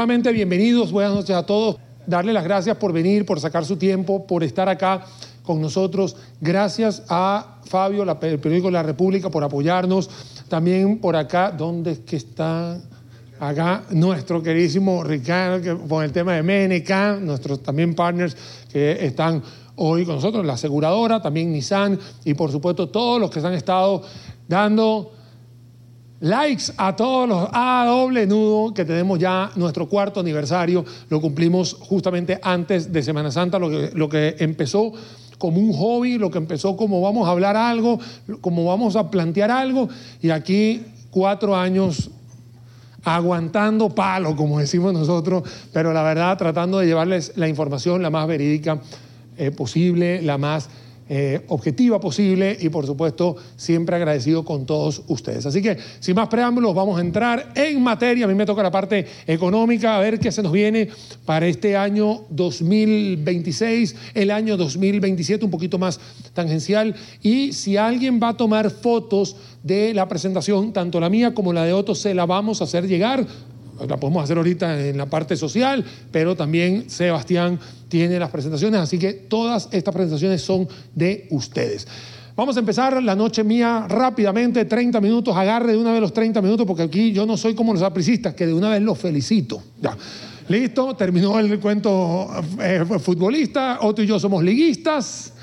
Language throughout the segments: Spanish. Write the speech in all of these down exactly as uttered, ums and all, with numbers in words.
nuevamente bienvenidos, buenas noches a todos. Darle las gracias por venir, por sacar su tiempo, por estar acá con nosotros. Gracias a Fabio, la, el periódico La República, por apoyarnos. También por acá, ¿dónde es que está? Acá nuestro queridísimo Ricardo, que, con el tema de M N K, nuestros también partners que están hoy con nosotros, la aseguradora, también Nissan y por supuesto todos los que se han estado dando likes a todos los A doble nudo que tenemos ya nuestro cuarto aniversario. Lo cumplimos justamente antes de Semana Santa, lo que, lo que empezó como un hobby, lo que empezó como vamos a hablar algo, como vamos a plantear algo, y aquí cuatro años aguantando palo, como decimos nosotros, pero la verdad tratando de llevarles la información la más verídica eh, posible, la más eh, objetiva posible y por supuesto siempre agradecido con todos ustedes. Así que sin más preámbulos vamos a entrar en materia. A mí me toca la parte económica, a ver qué se nos viene para este año dos mil veintiséis, el año dos mil veintisiete un poquito más tangencial, y si alguien va a tomar fotos de la presentación, tanto la mía como la de Otto, se la vamos a hacer llegar. La podemos hacer ahorita en la parte social, pero también Sebastián tiene las presentaciones, así que todas estas presentaciones son de ustedes. Vamos a empezar la noche mía rápidamente, treinta minutos, agarre de una vez los treinta minutos, porque aquí yo no soy como los apricistas, que de una vez los felicito. Ya. Listo, terminó el cuento eh, futbolista, Otto y yo somos liguistas.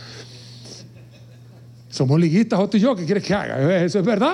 Somos liguistas, Otto y yo, ¿qué quieres que haga? ¿Eso es verdad?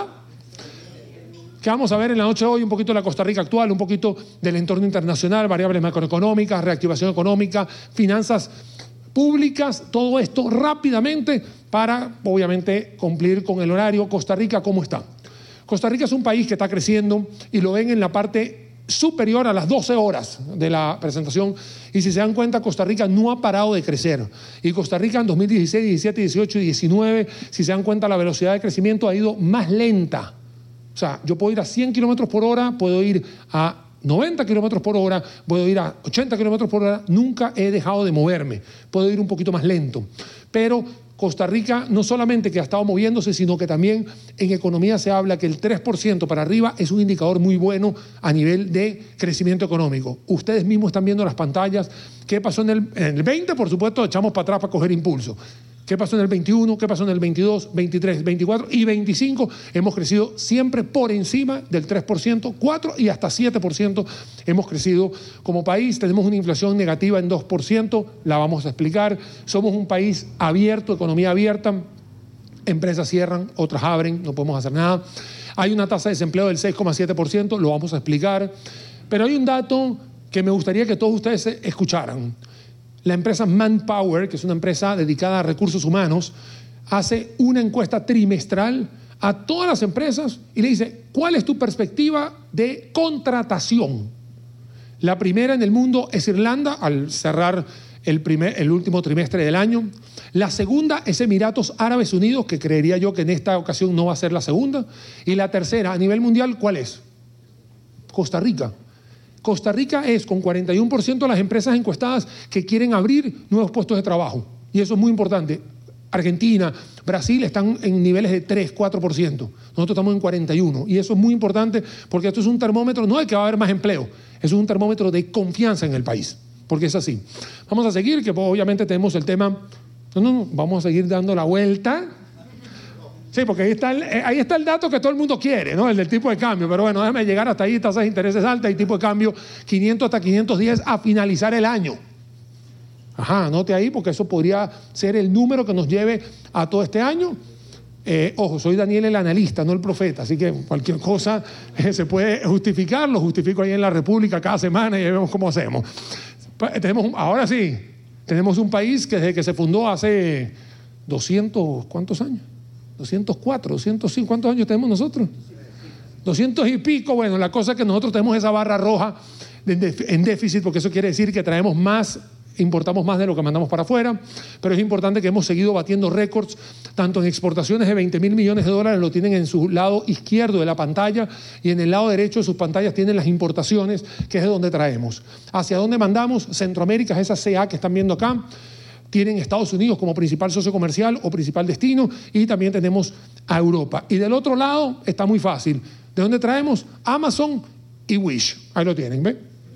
Que vamos a ver en la noche de hoy un poquito de la Costa Rica actual, un poquito del entorno internacional, variables macroeconómicas, reactivación económica, finanzas públicas, todo esto rápidamente para, obviamente, cumplir con el horario. Costa Rica, ¿cómo está? Costa Rica es un país que está creciendo y lo ven en la parte superior a las doce horas de la presentación, y si se dan cuenta, Costa Rica no ha parado de crecer, y Costa Rica en dos mil dieciséis, diecisiete, dieciocho y diecinueve, si se dan cuenta, la velocidad de crecimiento ha ido más lenta. O sea, yo puedo ir a cien kilómetros por hora, puedo ir a noventa kilómetros por hora, puedo ir a ochenta kilómetros por hora, nunca he dejado de moverme, puedo ir un poquito más lento. Pero Costa Rica no solamente que ha estado moviéndose, sino que también en economía se habla que el tres por ciento para arriba es un indicador muy bueno a nivel de crecimiento económico. Ustedes mismos están viendo las pantallas. ¿Qué pasó en el, en el veinte? Por supuesto, echamos para atrás para coger impulso. ¿Qué pasó en el veintiuno? ¿Qué pasó en el veintidós, veintitrés, veinticuatro y veinticinco? Hemos crecido siempre por encima del tres por ciento, cuatro y hasta siete por ciento hemos crecido como país. Tenemos una inflación negativa en dos por ciento, la vamos a explicar. Somos un país abierto, economía abierta, empresas cierran, otras abren, no podemos hacer nada. Hay una tasa de desempleo del seis coma siete por ciento, lo vamos a explicar. Pero hay un dato que me gustaría que todos ustedes escucharan. La empresa Manpower, que es una empresa dedicada a recursos humanos, hace una encuesta trimestral a todas las empresas y le dice, ¿cuál es tu perspectiva de contratación? La primera en el mundo es Irlanda, al cerrar el, primer, el último trimestre del año. La segunda es Emiratos Árabes Unidos, que creería yo que en esta ocasión no va a ser la segunda. Y la tercera, a nivel mundial, ¿cuál es? Costa Rica. Costa Rica es con cuarenta y uno por ciento de las empresas encuestadas que quieren abrir nuevos puestos de trabajo. Y eso es muy importante. Argentina, Brasil están en niveles de tres, cuatro por ciento. Nosotros estamos en cuarenta y uno por ciento. Y eso es muy importante porque esto es un termómetro, no de que va a haber más empleo, es un termómetro de confianza en el país. Porque es así. Vamos a seguir, que obviamente tenemos el tema. No, no, no, vamos a seguir dando la vuelta. Sí, porque ahí está, el, ahí está el dato que todo el mundo quiere, ¿no? El del tipo de cambio. Pero bueno, déjame llegar hasta ahí, tasas de intereses altas y tipo de cambio quinientos hasta quinientos diez a finalizar el año. Ajá, anote ahí porque eso podría ser el número que nos lleve a todo este año. Eh, ojo, soy Daniel el analista, no el profeta, así que cualquier cosa eh, se puede justificar, lo justifico ahí en La República cada semana y vemos cómo hacemos. Tenemos, ahora sí, tenemos un país que desde que se fundó hace doscientos, ¿cuántos años? doscientos cuatro, doscientos cinco, ¿cuántos años tenemos nosotros? doscientos y pico. Bueno, la cosa es que nosotros tenemos esa barra roja en déficit, porque eso quiere decir que traemos más, importamos más de lo que mandamos para afuera, pero es importante que hemos seguido batiendo récords, tanto en exportaciones de veinte mil millones de dólares, lo tienen en su lado izquierdo de la pantalla, y en el lado derecho de sus pantallas tienen las importaciones, que es de donde traemos. ¿Hacia dónde mandamos? Centroamérica, es esa C A que están viendo acá. Tienen Estados Unidos como principal socio comercial o principal destino, y también tenemos a Europa. Y del otro lado está muy fácil. ¿De dónde traemos? Amazon y Wish. Ahí lo tienen, ¿ven?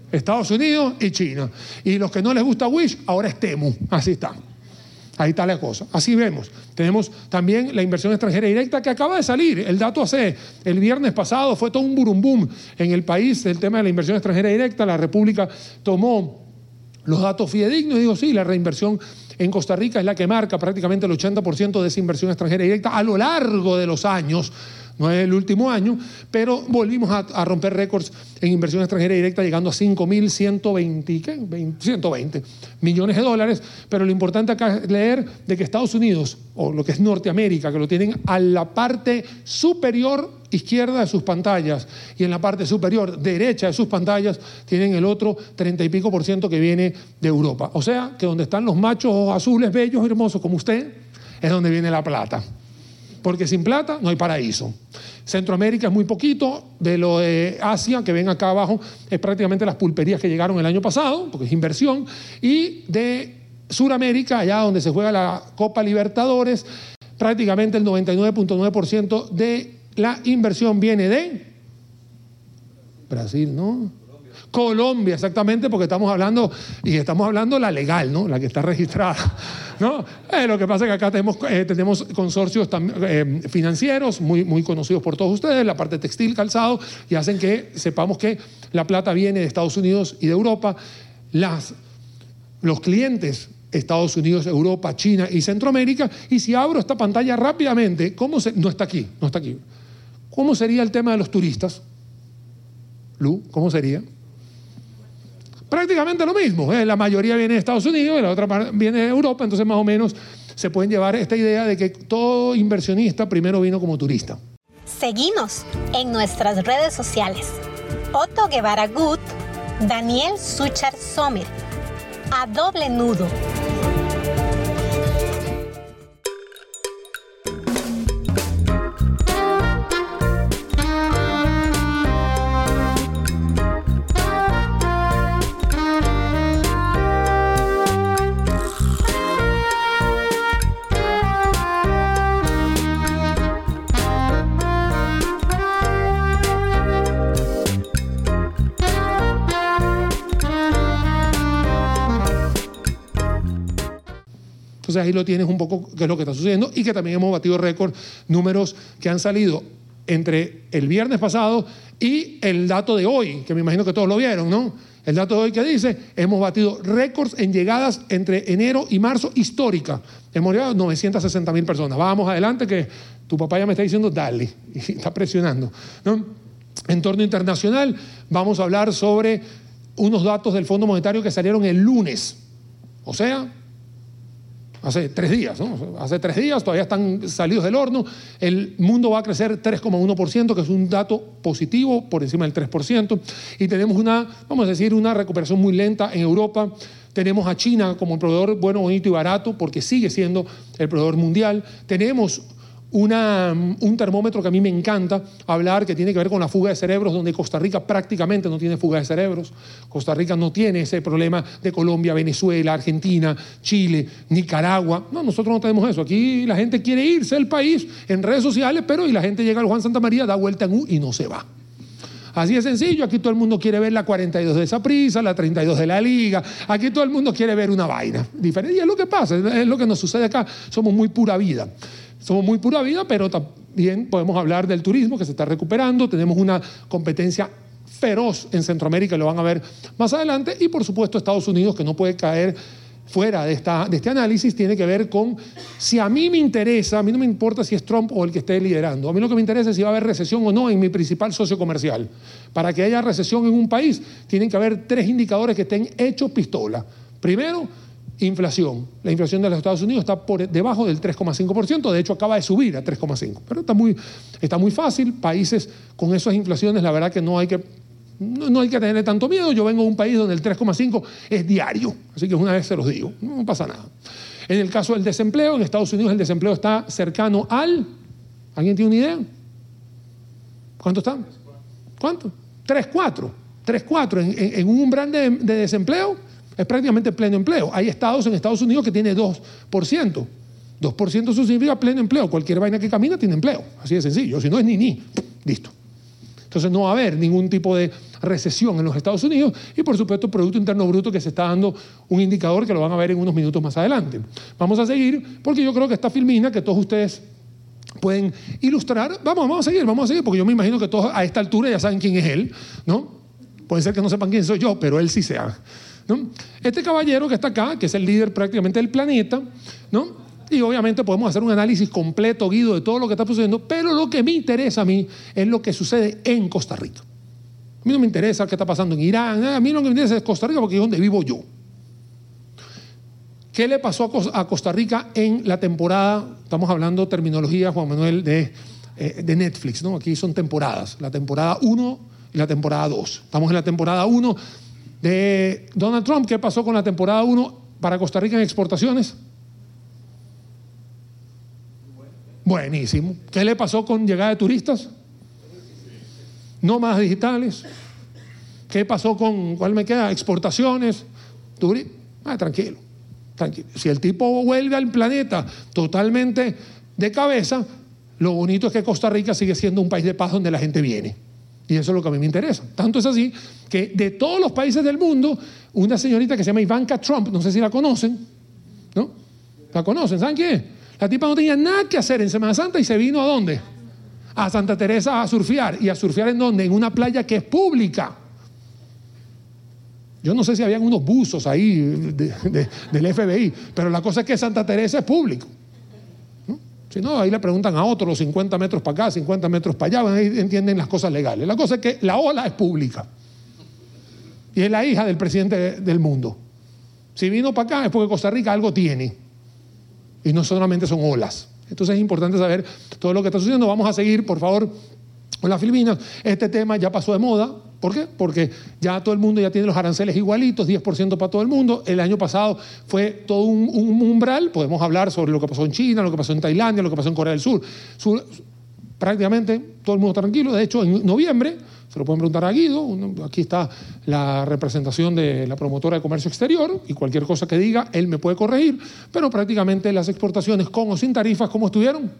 Estados Unidos y China. Y los que no les gusta Wish, ahora es Temu. Así está. Ahí está la cosa. Así vemos. Tenemos también la inversión extranjera directa que acaba de salir. El dato hace el viernes pasado fue todo un burumbum en el país, el tema de la inversión extranjera directa. La República tomó los datos fidedignos y digo, sí, la reinversión en Costa Rica es la que marca prácticamente el ochenta por ciento de esa inversión extranjera directa a lo largo de los años. No es el último año, pero volvimos a, a romper récords en inversión extranjera directa, llegando a cinco mil ciento veinte, ¿qué? ciento veinte millones de dólares. Pero lo importante acá es leer de que Estados Unidos, o lo que es Norteamérica, que lo tienen a la parte superior izquierda de sus pantallas y en la parte superior derecha de sus pantallas, tienen el otro treinta y pico por ciento que viene de Europa. O sea, que donde están los machos azules, bellos, hermosos como usted, es donde viene la plata. Porque sin plata no hay paraíso. Centroamérica es muy poquito, de lo de Asia, que ven acá abajo, es prácticamente las pulperías que llegaron el año pasado, porque es inversión, y de Suramérica, allá donde se juega la Copa Libertadores, prácticamente el noventa y nueve punto nueve por ciento de la inversión viene de Brasil, ¿no? Colombia, exactamente, porque estamos hablando, y estamos hablando la legal, ¿no? La que está registrada, ¿no? Eh, lo que pasa es que acá tenemos, eh, tenemos consorcios tam, eh, financieros muy, muy conocidos por todos ustedes, la parte textil, calzado, y hacen que sepamos que la plata viene de Estados Unidos y de Europa. Las, los clientes, Estados Unidos, Europa, China y Centroamérica. Y si abro esta pantalla rápidamente, ¿cómo se, no está aquí, no está aquí. ¿Cómo sería el tema de los turistas? Lu, ¿cómo sería? Prácticamente lo mismo, ¿eh? La mayoría viene de Estados Unidos y la otra viene de Europa, entonces más o menos se pueden llevar esta idea de que todo inversionista primero vino como turista. Seguinos en nuestras redes sociales. Otto Guevara Good, Daniel Suchar Sommer, A Doble Nudo. Entonces ahí lo tienes un poco, qué es lo que está sucediendo, y que también hemos batido récord, números que han salido entre el viernes pasado y el dato de hoy, que me imagino que todos lo vieron, ¿no? El dato de hoy que dice, hemos batido récords en llegadas entre enero y marzo histórica. Hemos llegado a novecientas sesenta mil personas. Vamos adelante, que tu papá ya me está diciendo, dale, y está presionando, ¿no? Entorno internacional, vamos a hablar sobre unos datos del Fondo Monetario que salieron el lunes, o sea, hace tres días, ¿no? Hace tres días, todavía están salidos del horno. El mundo va a crecer tres coma uno por ciento, que es un dato positivo, por encima del tres por ciento. Y tenemos una, vamos a decir, una recuperación muy lenta en Europa. Tenemos a China como el proveedor bueno, bonito y barato, porque sigue siendo el proveedor mundial. Tenemos Una, un termómetro que a mí me encanta hablar, que tiene que ver con la fuga de cerebros, donde Costa Rica prácticamente no tiene fuga de cerebros. Costa Rica no tiene ese problema de Colombia, Venezuela, Argentina, Chile, Nicaragua. No, nosotros no tenemos eso. Aquí la gente quiere irse del país en redes sociales, pero y la gente llega al Juan Santa María, da vuelta en U y no se va. Así de sencillo. Aquí todo el mundo quiere ver la cuarenta y dos de Saprissa, la treinta y dos de la Liga. Aquí todo el mundo quiere ver una vaina diferente. Y es lo que pasa, es lo que nos sucede acá. Somos muy pura vida. Somos muy pura vida, pero también podemos hablar del turismo que se está recuperando. Tenemos una competencia feroz en Centroamérica, lo van a ver más adelante. Y por supuesto Estados Unidos, que no puede caer fuera de, esta, de este análisis, tiene que ver con si a mí me interesa, a mí no me importa si es Trump o el que esté liderando. A mí lo que me interesa es si va a haber recesión o no en mi principal socio comercial. Para que haya recesión en un país, tienen que haber tres indicadores que estén hechos pistola. Primero, inflación. La inflación de los Estados Unidos está por debajo del tres coma cinco por ciento, de hecho acaba de subir a tres coma cinco por ciento, pero está muy, está muy fácil. Países con esas inflaciones, la verdad que no hay que, no, no hay que tenerle tanto miedo. Yo vengo de un país donde el tres coma cinco es diario, así que una vez se los digo, no pasa nada. En el caso del desempleo, en Estados Unidos el desempleo está cercano al, ¿alguien tiene una idea? ¿Cuánto está? ¿Cuánto? tres coma cuatro. tres coma cuatro en, en, en un umbral de, de desempleo. Es prácticamente pleno empleo. Hay estados en Estados Unidos que tiene dos por ciento. dos por ciento eso significa pleno empleo. Cualquier vaina que camina tiene empleo. Así de sencillo. Si no es ni ni. Listo. Entonces no va a haber ningún tipo de recesión en los Estados Unidos y por supuesto el Producto Interno Bruto que se está dando un indicador que lo van a ver en unos minutos más adelante. Vamos a seguir porque yo creo que esta filmina que todos ustedes pueden ilustrar, vamos, vamos a seguir, vamos a seguir porque yo me imagino que todos a esta altura ya saben quién es él, ¿no? Puede ser que no sepan quién soy yo, pero él sí sea, ¿no? Este caballero que está acá, que es el líder prácticamente del planeta, ¿no? Y obviamente podemos hacer un análisis completo, Guido, de todo lo que está sucediendo, pero lo que me interesa a mí es lo que sucede en Costa Rica. A mí no me interesa qué está pasando en Irán, a mí lo que me interesa es Costa Rica porque es donde vivo yo. ¿Qué le pasó a Costa Rica en la temporada? Estamos hablando terminología, Juan Manuel, de, eh, de Netflix, ¿no? Aquí son temporadas, la temporada uno y la temporada dos. Estamos en la temporada uno de Donald Trump. ¿Qué pasó con la temporada uno para Costa Rica en exportaciones? Buenísimo. ¿Qué le pasó con llegada de turistas? Nómadas digitales. ¿Qué pasó con, cuál me queda? Exportaciones. Turi ah, tranquilo, tranquilo. Si el tipo vuelve al planeta totalmente de cabeza, lo bonito es que Costa Rica sigue siendo un país de paz donde la gente viene. Y eso es lo que a mí me interesa. Tanto es así que de todos los países del mundo, una señorita que se llama Ivanka Trump, no sé si la conocen, ¿no? ¿La conocen? ¿Saben quién es? La tipa no tenía nada que hacer en Semana Santa y se vino ¿a dónde? A Santa Teresa a surfear. ¿Y a surfear en dónde? En una playa que es pública. Yo no sé si habían unos buzos ahí de, de, del F B I, pero la cosa es que Santa Teresa es público, ¿no? Si no, ahí le preguntan a otros los cincuenta metros para acá, cincuenta metros para allá, ahí entienden las cosas legales. La cosa es que la ola es pública. Y es la hija del presidente del mundo. Si vino para acá es porque Costa Rica algo tiene. Y no solamente son olas. Entonces es importante saber todo lo que está sucediendo. Vamos a seguir, por favor, con las Filipinas. Este tema ya pasó de moda. ¿Por qué? Porque ya todo el mundo ya tiene los aranceles igualitos, diez por ciento para todo el mundo. El año pasado fue todo un, un umbral. Podemos hablar sobre lo que pasó en China, lo que pasó en Tailandia, lo que pasó en Corea del Sur. Sur prácticamente todo el mundo está tranquilo. De hecho, en noviembre, se lo pueden preguntar a Guido, aquí está la representación de la promotora de comercio exterior y cualquier cosa que diga, él me puede corregir, pero prácticamente las exportaciones con o sin tarifas, ¿cómo estuvieron?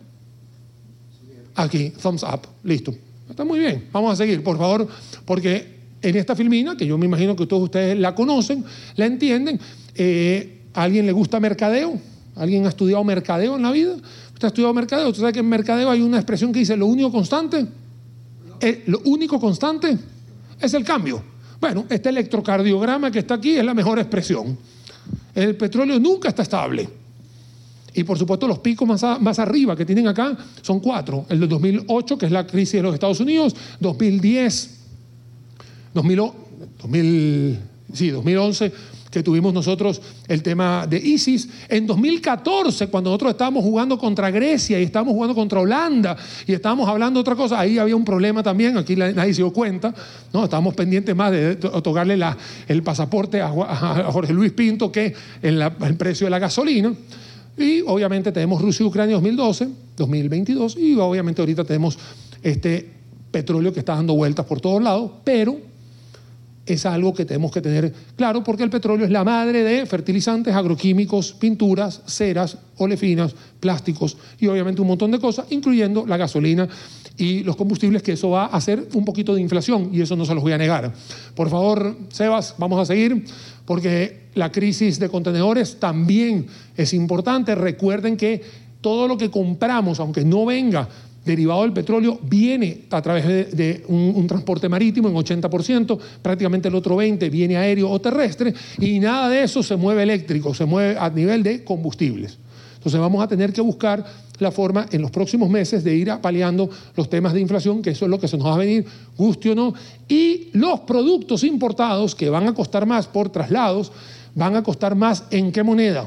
Aquí, thumbs up, listo. Está muy bien, vamos a seguir, por favor, porque en esta filmina, que yo me imagino que todos ustedes la conocen, la entienden, eh, ¿a alguien le gusta mercadeo? ¿Alguien ha estudiado mercadeo en la vida? ¿Usted ha estudiado mercadeo? ¿Usted sabe que en mercadeo hay una expresión que dice lo único constante? Eh, lo único constante es el cambio. Bueno, este electrocardiograma que está aquí es la mejor expresión. El petróleo nunca está estable. Y por supuesto los picos más, a, más arriba que tienen acá son cuatro. El de dos mil ocho, que es la crisis de los Estados Unidos, dos mil diez, dos mil, dos mil, sí, dos mil once, que tuvimos nosotros el tema de ISIS. En dos mil catorce, cuando nosotros estábamos jugando contra Grecia y estábamos jugando contra Holanda y estábamos hablando de otra cosa, ahí había un problema también, aquí nadie se dio cuenta, ¿no? Estábamos pendientes más de otorgarle la, el pasaporte a, a Jorge Luis Pinto que en la, el precio de la gasolina. Y obviamente tenemos Rusia y Ucrania dos mil doce, dos mil veintidós y obviamente ahorita tenemos este petróleo que está dando vueltas por todos lados, pero es algo que tenemos que tener claro porque el petróleo es la madre de fertilizantes, agroquímicos, pinturas, ceras, olefinas, plásticos y obviamente un montón de cosas, incluyendo la gasolina y los combustibles, que eso va a hacer un poquito de inflación y eso no se los voy a negar. Por favor, Sebas, vamos a seguir porque la crisis de contenedores también es importante. Recuerden que todo lo que compramos, aunque no venga derivado del petróleo, viene a través de, de un, un transporte marítimo en ochenta por ciento, prácticamente el otro veinte por ciento viene aéreo o terrestre y nada de eso se mueve eléctrico, se mueve a nivel de combustibles. Entonces vamos a tener que buscar la forma en los próximos meses de ir paliando los temas de inflación, que eso es lo que se nos va a venir, guste o no, y los productos importados que van a costar más por traslados, van a costar más ¿en qué moneda?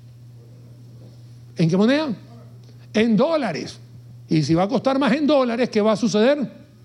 ¿En qué moneda? En dólares. Y si va a costar más en dólares, ¿qué va a suceder?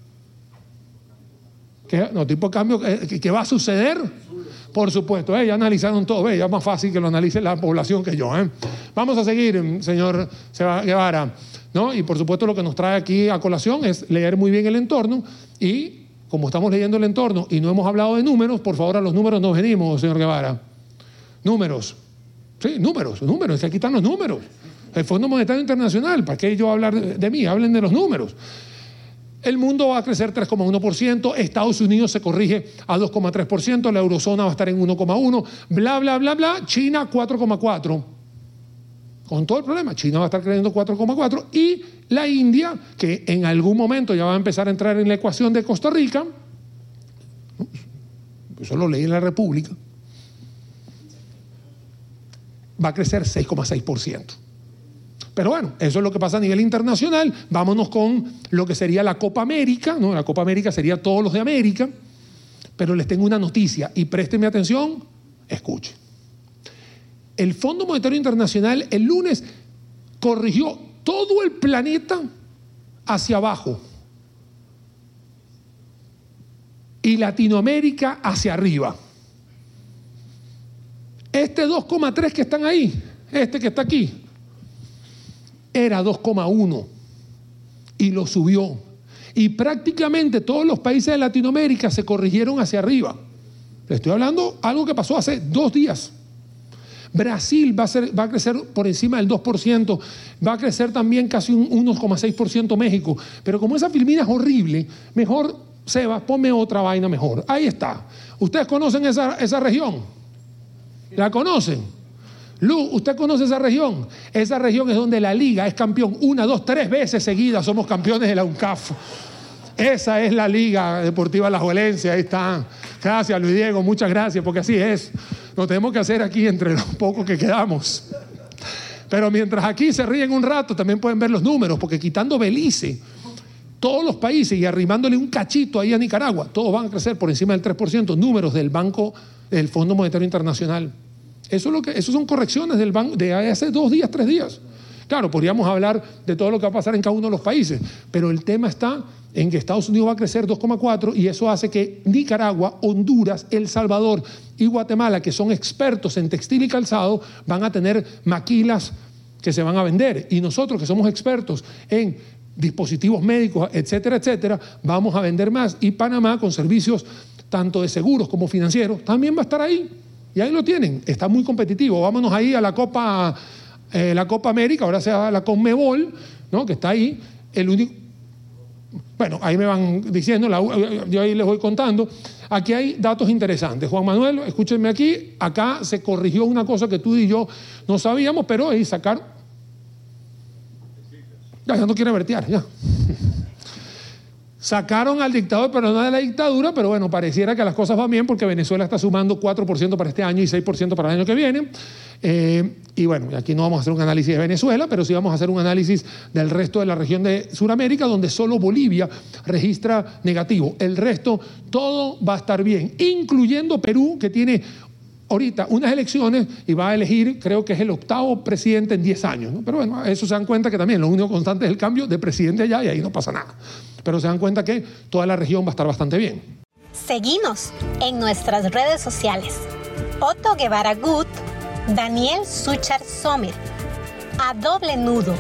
¿Qué, no, tipo de cambio, ¿qué, qué va a suceder? Por supuesto, eh, ya analizaron todo, eh, ya es más fácil que lo analice la población que yo. Eh. Vamos a seguir, señor Guevara, ¿no? Y por supuesto lo que nos trae aquí a colación es leer muy bien el entorno y como estamos leyendo el entorno y no hemos hablado de números, por favor a los números nos venimos, señor Guevara. Números, sí, números, números, aquí están los números. El Fondo Monetario Internacional, ¿para qué yo hablar de, de mí? Hablen de los números. El mundo va a crecer tres coma uno por ciento, Estados Unidos se corrige a dos coma tres por ciento, la eurozona va a estar en uno coma uno, bla, bla, bla, bla, China cuatro coma cuatro. Con todo el problema, China va a estar creciendo cuatro coma cuatro y la India, que en algún momento ya va a empezar a entrar en la ecuación de Costa Rica, eso lo leí en la República, va a crecer seis coma seis por ciento. Pero bueno, eso es lo que pasa a nivel internacional. Vámonos con lo que sería la Copa América, ¿no? La Copa América sería todos los de América, pero les tengo una noticia y préstenme atención, escuchen. El Fondo Monetario Internacional el lunes corrigió todo el planeta hacia abajo y Latinoamérica hacia arriba. Este dos coma tres que están ahí, este que está aquí, era dos coma uno y lo subió. Y prácticamente todos los países de Latinoamérica se corrigieron hacia arriba. Le estoy hablando algo que pasó hace dos días. Brasil va a, ser, va a crecer por encima del dos por ciento, va a crecer también casi un uno coma seis por ciento México. Pero como esa filmina es horrible, mejor, Seba, ponme otra vaina mejor. Ahí está. ¿Ustedes conocen esa, esa región? ¿La conocen? Lu, ¿usted conoce esa región? Esa región es donde la liga es campeón una, dos, tres veces seguidas somos campeones de la UNCAF. Esa es la Liga Deportiva Alajuelense, ahí está. Gracias, Luis Diego, muchas gracias, porque así es. Lo tenemos que hacer aquí entre los pocos que quedamos. Pero mientras aquí se ríen un rato, también pueden ver los números, porque quitando Belice, todos los países y arrimándole un cachito ahí a Nicaragua, todos van a crecer por encima del tres por ciento, números del Banco, del Fondo Monetario Internacional. Eso, es lo que, eso son correcciones del banco de hace dos días, tres días. Claro, podríamos hablar de todo lo que va a pasar en cada uno de los países, pero el tema está en que Estados Unidos va a crecer dos coma cuatro y eso hace que Nicaragua, Honduras, El Salvador y Guatemala, que son expertos en textil y calzado, van a tener maquilas que se van a vender. Y nosotros, que somos expertos en dispositivos médicos, etcétera, etcétera, vamos a vender más. Y Panamá, con servicios tanto de seguros como financieros, también va a estar ahí. Y ahí lo tienen, está muy competitivo. Vámonos ahí a la Copa, eh, la Copa América, ahora sea la Conmebol, ¿no? Que está ahí. El único, bueno, ahí me van diciendo, la, yo ahí les voy contando. Aquí hay datos interesantes. Juan Manuel, escúchenme aquí, acá se corrigió una cosa que tú y yo no sabíamos, pero es sacar. Ya, ya no quiere vertear, ya. Sacaron al dictador, pero no de la dictadura, pero bueno, pareciera que las cosas van bien porque Venezuela está sumando cuatro por ciento para este año y seis por ciento para el año que viene. Eh, y bueno, aquí no vamos a hacer un análisis de Venezuela, pero sí vamos a hacer un análisis del resto de la región de Sudamérica, donde solo Bolivia registra negativo. El resto, todo va a estar bien, incluyendo Perú, que tiene ahorita unas elecciones y va a elegir, creo que es el octavo presidente en diez años, ¿no? Pero bueno, eso se dan cuenta que también lo único constante es el cambio de presidente allá y ahí no pasa nada. Pero se dan cuenta que toda la región va a estar bastante bien. Seguinos en nuestras redes sociales. Otto Guevara Good, Daniel Suchar Sommer, A Doble Nudo.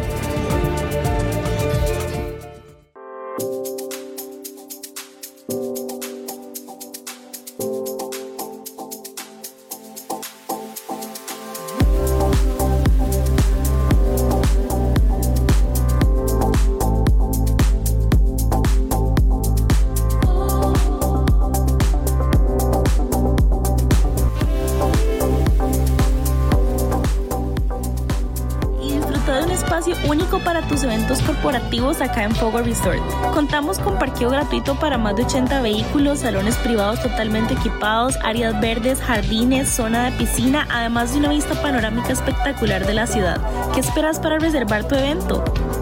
Único para tus eventos corporativos acá en Fogo Resort. Contamos con parqueo gratuito para más de ochenta vehículos, salones privados totalmente equipados, áreas verdes, jardines, zona de piscina, además de una vista panorámica espectacular de la ciudad. ¿Qué esperas para reservar tu evento?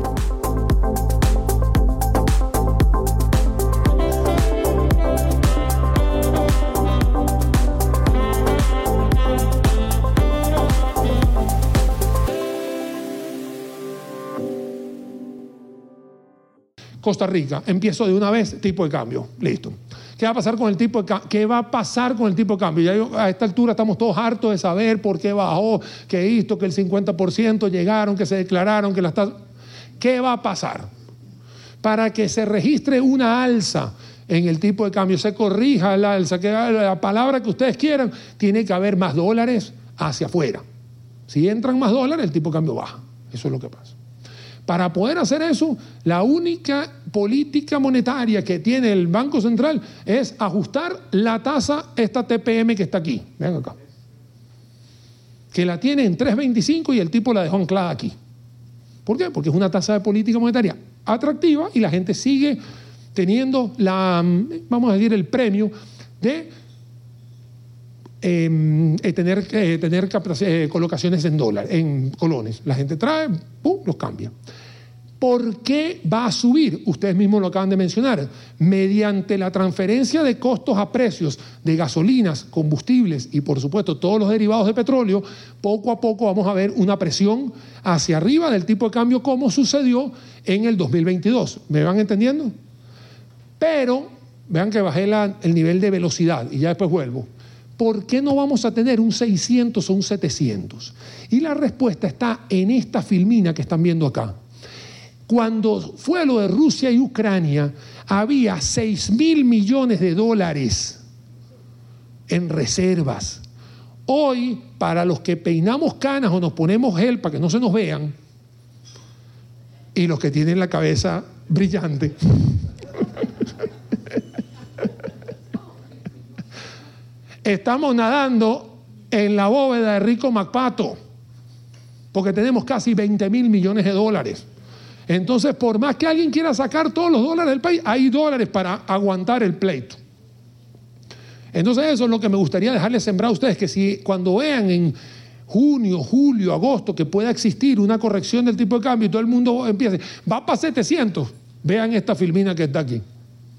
Costa Rica, empiezo de una vez, tipo de cambio, listo. ¿Qué va a pasar con el tipo de cambio? ¿Qué va a pasar con el tipo de cambio? Ya yo, a esta altura estamos todos hartos de saber por qué bajó, que esto, que el cincuenta por ciento llegaron, que se declararon, que las tasas. ¿Qué va a pasar? Para que se registre una alza en el tipo de cambio, se corrija el alza, que la palabra que ustedes quieran, tiene que haber más dólares hacia afuera. Si entran más dólares, el tipo de cambio baja. Eso es lo que pasa. Para poder hacer eso, la única política monetaria que tiene el Banco Central es ajustar la tasa, esta T P M que está aquí. Vean acá. Que la tiene en tres veinticinco y el tipo la dejó anclada aquí. ¿Por qué? Porque es una tasa de política monetaria atractiva y la gente sigue teniendo la, vamos a decir, el premio de eh, eh, tener, eh, tener eh, colocaciones en dólares, en colones. La gente trae, pum, los cambia. ¿Por qué va a subir? Ustedes mismos lo acaban de mencionar. Mediante la transferencia de costos a precios de gasolinas, combustibles y, por supuesto, todos los derivados de petróleo, poco a poco vamos a ver una presión hacia arriba del tipo de cambio como sucedió en el dos mil veintidós. ¿Me van entendiendo? Pero, vean que bajé la, el nivel de velocidad y ya después vuelvo. ¿Por qué no vamos a tener un seiscientos o un setecientos? Y la respuesta está en esta filmina que están viendo acá. Cuando fue lo de Rusia y Ucrania, había seis mil millones de dólares en reservas. Hoy, para los que peinamos canas o nos ponemos gel para que no se nos vean, y los que tienen la cabeza brillante, estamos nadando en la bóveda de Rico McPato, porque tenemos casi veinte mil millones de dólares. Entonces, por más que alguien quiera sacar todos los dólares del país, hay dólares para aguantar el pleito. Entonces, eso es lo que me gustaría dejarles sembrado a ustedes, que si cuando vean en junio, julio, agosto, que pueda existir una corrección del tipo de cambio y todo el mundo empiece, va para setecientos, vean esta filmina que está aquí.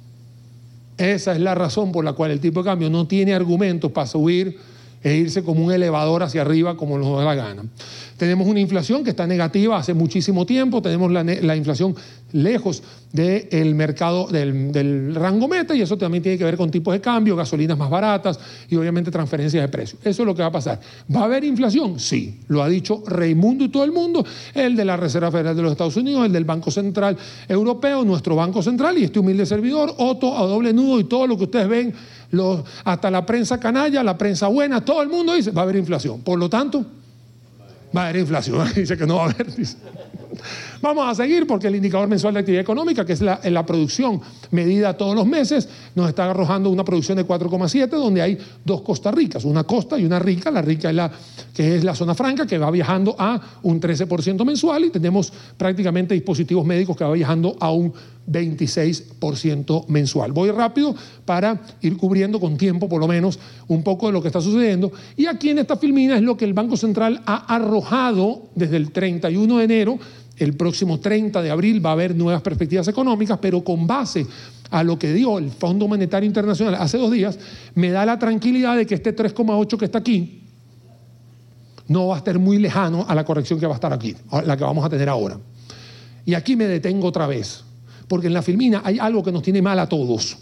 Esa es la razón por la cual el tipo de cambio no tiene argumentos para subir e irse como un elevador hacia arriba como nos da la gana. Tenemos una inflación que está negativa hace muchísimo tiempo, tenemos la, la inflación lejos del mercado, del, del rango meta, y eso también tiene que ver con tipos de cambio, gasolinas más baratas y obviamente transferencias de precios. Eso es lo que va a pasar. ¿Va a haber inflación? Sí, lo ha dicho Raimundo y todo el mundo, el de la Reserva Federal de los Estados Unidos, el del Banco Central Europeo, nuestro Banco Central y este humilde servidor, Otto, a doble nudo y todo lo que ustedes ven, los, hasta la prensa canalla, la prensa buena, todo el mundo dice, va a haber inflación. Por lo tanto, va a haber inflación. Dice que no va a haber. Dice. Vamos a seguir porque el indicador mensual de actividad económica, que es la, la producción medida todos los meses, nos está arrojando una producción de cuatro coma siete, donde hay dos Costa Ricas, una costa y una rica. La rica es la que es la zona franca, que va viajando a un trece por ciento mensual, y tenemos prácticamente dispositivos médicos que va viajando a un veintiséis por ciento mensual. Voy rápido para ir cubriendo con tiempo, por lo menos, un poco de lo que está sucediendo. Y aquí en esta filmina es lo que el Banco Central ha arrojado desde el treinta y uno de enero. El próximo treinta de abril va a haber nuevas perspectivas económicas, pero con base a lo que dio el Fondo Monetario Internacional hace dos días, me da la tranquilidad de que este tres coma ocho que está aquí no va a estar muy lejano a la corrección que va a estar aquí, la que vamos a tener ahora. Y aquí me detengo otra vez, porque en la filmina hay algo que nos tiene mal a todos,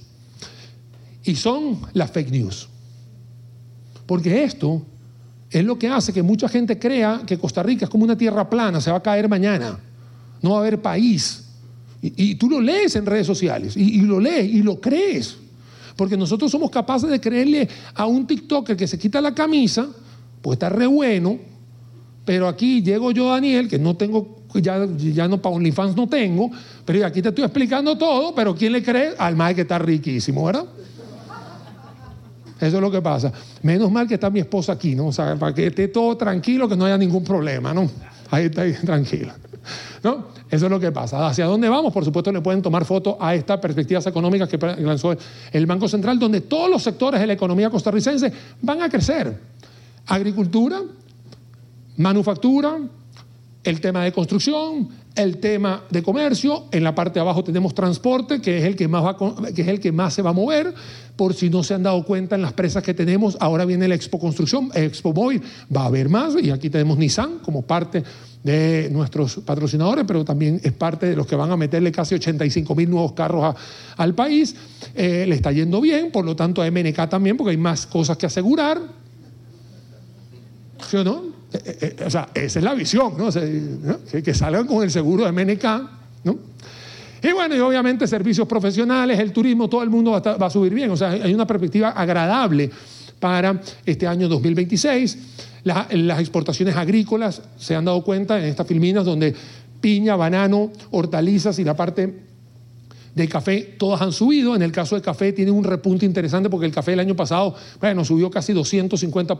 y son las fake news. Porque esto es lo que hace que mucha gente crea que Costa Rica es como una tierra plana, se va a caer mañana, no va a haber país. Y, y tú lo lees en redes sociales, y, y lo lees y lo crees. Porque nosotros somos capaces de creerle a un TikToker que se quita la camisa, pues está re bueno, pero aquí llego yo, Daniel, que no tengo, ya, ya no para OnlyFans no tengo, pero aquí te estoy explicando todo, pero ¿quién le cree? Al mae que está riquísimo, ¿verdad? Eso es lo que pasa. Menos mal que está mi esposa aquí, ¿no? O sea, para que esté todo tranquilo, que no haya ningún problema, ¿no? Ahí está, ahí, tranquilo, ¿no? Eso es lo que pasa. ¿Hacia dónde vamos? Por supuesto, le pueden tomar foto a estas perspectivas económicas que lanzó el Banco Central, donde todos los sectores de la economía costarricense van a crecer. Agricultura, manufactura, el tema de construcción, el tema de comercio. En la parte de abajo tenemos transporte, que es el que más va, que es el que más se va a mover. Por si no se han dado cuenta en las presas que tenemos, ahora viene la Expo Construcción, Expo Móvil, va a haber más, y aquí tenemos Nissan como parte de nuestros patrocinadores, pero también es parte de los que van a meterle casi ochenta y cinco mil nuevos carros a, al país. Eh, le está yendo bien, por lo tanto a M N K también, porque hay más cosas que asegurar. ¿Sí o no? Eh, eh, o sea, esa es la visión, ¿no? O sea, ¿no? Que, que salgan con el seguro de M N K, ¿no? Y bueno, y obviamente servicios profesionales, el turismo, todo el mundo va a, estar, va a subir bien. O sea, hay una perspectiva agradable para este año dos mil veintiséis. La, las exportaciones agrícolas, se han dado cuenta en estas filminas donde piña, banano, hortalizas y la parte de café, todas han subido. En el caso del café tiene un repunte interesante porque el café el año pasado, bueno, subió casi doscientos cincuenta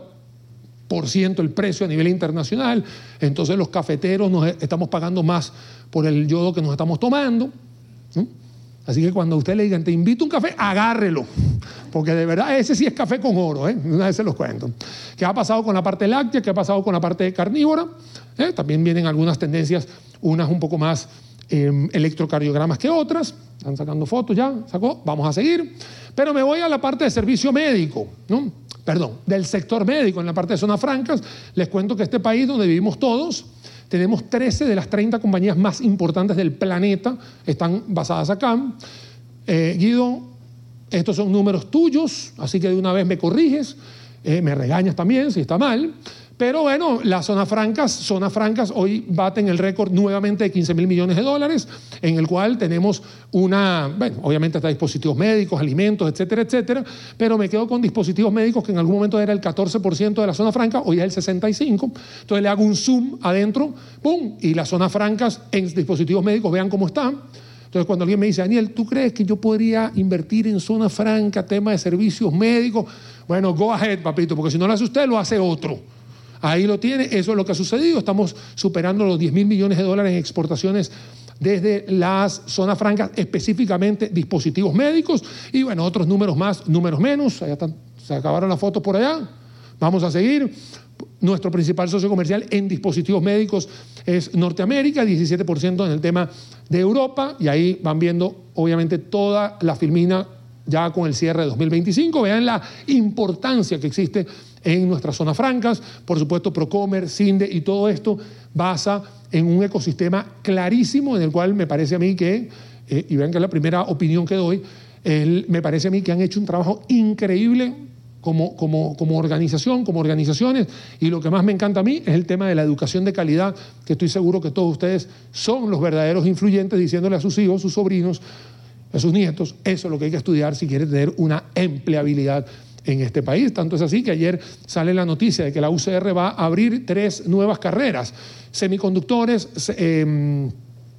por ciento el precio a nivel internacional. Entonces los cafeteros nos estamos pagando más por el yodo que nos estamos tomando, ¿no? Así que cuando usted le digan, te invito a un café, agárrelo, porque de verdad ese sí es café con oro, ¿eh? Una vez se los cuento. ¿Qué ha pasado con la parte láctea? ¿Qué ha pasado con la parte carnívora? ¿Eh? También vienen algunas tendencias, unas un poco más eh, electrocardiogramas que otras. Están sacando fotos ya, sacó, vamos a seguir. Pero me voy a la parte de servicio médico, ¿no? Perdón, del sector médico, en la parte de zonas francas. Les cuento que este país donde vivimos todos, tenemos trece de las treinta compañías más importantes del planeta, están basadas acá. Eh, Guido, estos son números tuyos, así que de una vez me corriges, eh, me regañas también si está mal. Pero bueno, las zonas francas, zonas francas hoy baten el récord nuevamente de quince mil millones de dólares, en el cual tenemos una, bueno, obviamente está dispositivos médicos, alimentos, etcétera, etcétera, pero me quedo con dispositivos médicos que en algún momento era el catorce por ciento de la zona franca, hoy es el sesenta y cinco por ciento. Entonces le hago un zoom adentro, ¡pum! Y las zonas francas en dispositivos médicos, vean cómo están. Entonces cuando alguien me dice, Daniel, ¿tú crees que yo podría invertir en zona franca, tema de servicios médicos? Bueno, go ahead, papito, porque si no lo hace usted, lo hace otro. Ahí lo tiene, eso es lo que ha sucedido. Estamos superando los diez mil millones de dólares en exportaciones desde las zonas francas, específicamente dispositivos médicos. Y bueno, otros números más, números menos. Allá están, se acabaron las fotos por allá. Vamos a seguir. Nuestro principal socio comercial en dispositivos médicos es Norteamérica, diecisiete por ciento en el tema de Europa. Y ahí van viendo, obviamente, toda la filmina ya con el cierre de dos mil veinticinco. Vean la importancia que existe en nuestras zonas francas. Por supuesto, Procomer, Cinde y todo esto basa en un ecosistema clarísimo en el cual me parece a mí que, eh, y vean que es la primera opinión que doy, el, me parece a mí que han hecho un trabajo increíble como, como, como organización, como organizaciones, y lo que más me encanta a mí es el tema de la educación de calidad, que estoy seguro que todos ustedes son los verdaderos influyentes diciéndole a sus hijos, sus sobrinos, a sus nietos, eso es lo que hay que estudiar si quiere tener una empleabilidad en este país. Tanto es así que ayer sale la noticia de que la U C R va a abrir tres nuevas carreras: semiconductores, eh,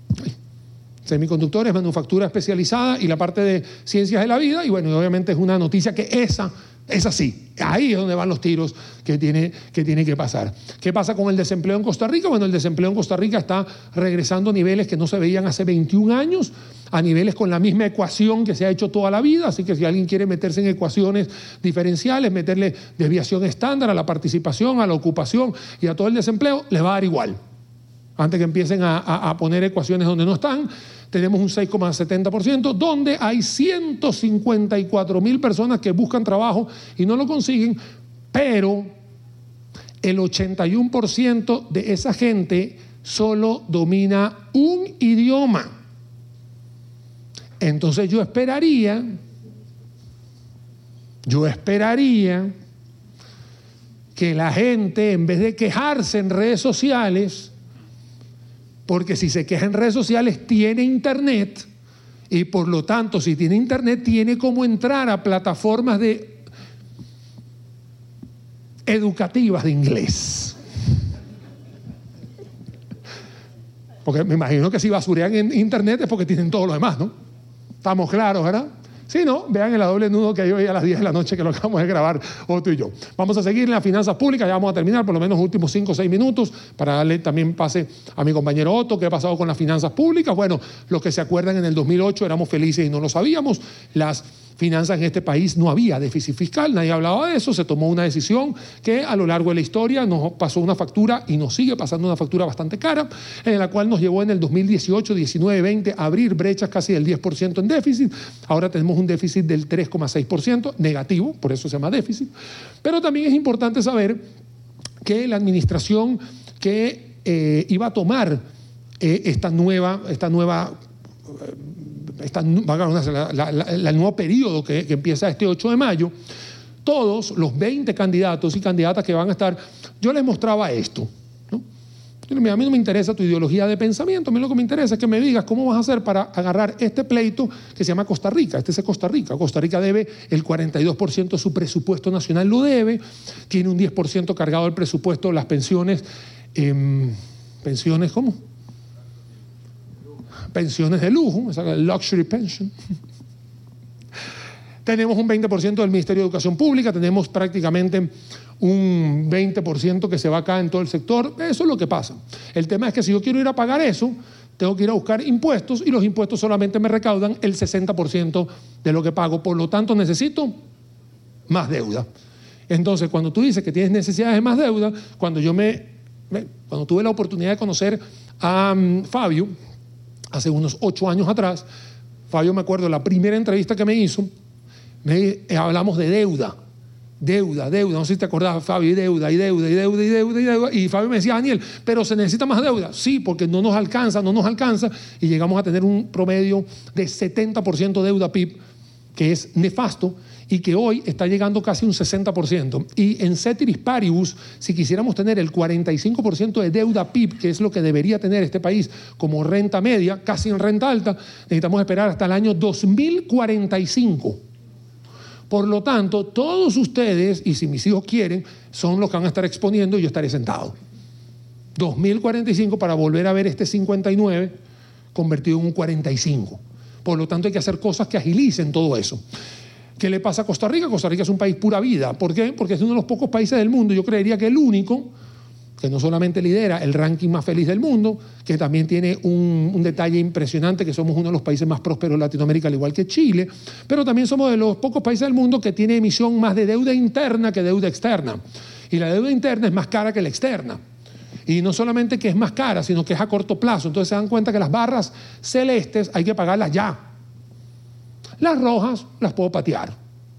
semiconductores, manufactura especializada y la parte de ciencias de la vida. Y bueno, obviamente es una noticia que esa es así. Ahí es donde van los tiros que tiene, que tiene que pasar. ¿Qué pasa con el desempleo en Costa Rica? Bueno, el desempleo en Costa Rica está regresando a niveles que no se veían hace veintiún años, a niveles con la misma ecuación que se ha hecho toda la vida. Así que si alguien quiere meterse en ecuaciones diferenciales, meterle desviación estándar a la participación, a la ocupación y a todo el desempleo, les va a dar igual. Antes que empiecen a, a, a poner ecuaciones donde no están, tenemos un seis coma setenta por ciento, donde hay ciento cincuenta y cuatro mil personas que buscan trabajo y no lo consiguen, pero el ochenta y uno por ciento de esa gente solo domina un idioma. Entonces yo esperaría, yo esperaría que la gente, en vez de quejarse en redes sociales, porque si se queja en redes sociales tiene internet, y por lo tanto si tiene internet tiene cómo entrar a plataformas de educativas de inglés. Porque me imagino que si basurean en internet es porque tienen todo lo demás, ¿no? Estamos claros, ¿verdad? Si no, vean el doble nudo que hay hoy a las diez de la noche que lo acabamos de grabar Otto y yo. Vamos a seguir en las finanzas públicas, ya vamos a terminar por lo menos los últimos cinco o seis minutos para darle también pase a mi compañero Otto. ¿Qué ha pasado con las finanzas públicas? Bueno, los que se acuerdan, en el dos mil ocho éramos felices y no lo sabíamos. Las finanzas en este país no había déficit fiscal, nadie hablaba de eso, se tomó una decisión que a lo largo de la historia nos pasó una factura y nos sigue pasando una factura bastante cara, en la cual nos llevó en el dos mil dieciocho, diecinueve, veinte a abrir brechas casi del diez por ciento en déficit. Ahora tenemos un déficit del tres coma seis por ciento, negativo, por eso se llama déficit. Pero también es importante saber que la administración que eh, iba a tomar eh, esta nueva, esta nueva eh, Esta, la, la, la, el nuevo periodo que, que empieza este ocho de mayo, todos los veinte candidatos y candidatas que van a estar, yo les mostraba esto, ¿no? A mí no me interesa tu ideología de pensamiento, a mí lo que me interesa es que me digas cómo vas a hacer para agarrar este pleito que se llama Costa Rica. Este es Costa Rica. Costa Rica debe el cuarenta y dos por ciento de su presupuesto nacional, lo debe, tiene un diez por ciento cargado del presupuesto, las pensiones, eh, pensiones, ¿cómo? pensiones de lujo, esa luxury pension. Tenemos un veinte por ciento del Ministerio de Educación Pública, tenemos prácticamente un veinte por ciento que se va acá en todo el sector. Eso es lo que pasa. El tema es que si yo quiero ir a pagar eso, tengo que ir a buscar impuestos y los impuestos solamente me recaudan el sesenta por ciento de lo que pago. Por lo tanto, necesito más deuda. Entonces, cuando tú dices que tienes necesidades de más deuda, cuando yo me, cuando tuve la oportunidad de conocer a um, Fabio, hace unos ocho años atrás, Fabio, me acuerdo, la primera entrevista que me hizo, me, eh, hablamos de deuda, deuda, deuda, no sé si te acordabas, Fabio, y deuda, y deuda, y deuda, y deuda, y deuda, y Fabio me decía, Daniel, pero se necesita más deuda. Sí, porque no nos alcanza, no nos alcanza, y llegamos a tener un promedio de setenta por ciento deuda P I B, que es nefasto, y que hoy está llegando casi un sesenta por ciento. Y en ceteris paribus, si quisiéramos tener el cuarenta y cinco por ciento de deuda P I B, que es lo que debería tener este país como renta media, casi en renta alta, necesitamos esperar hasta el año dos mil cuarenta y cinco. Por lo tanto, todos ustedes, y si mis hijos quieren, son los que van a estar exponiendo y yo estaré sentado. dos mil cuarenta y cinco para volver a ver este cincuenta y nueve convertido en un cuarenta y cinco. Por lo tanto, hay que hacer cosas que agilicen todo eso. ¿Qué le pasa a Costa Rica? Costa Rica es un país pura vida. ¿Por qué? Porque es uno de los pocos países del mundo, yo creería que el único, que no solamente lidera el ranking más feliz del mundo, que también tiene un, un detalle impresionante, que somos uno de los países más prósperos de Latinoamérica, al igual que Chile, pero también somos de los pocos países del mundo que tiene emisión más de deuda interna que deuda externa. Y la deuda interna es más cara que la externa. Y no solamente que es más cara, sino que es a corto plazo. Entonces se dan cuenta que las barras celestes hay que pagarlas ya. Las rojas las puedo patear.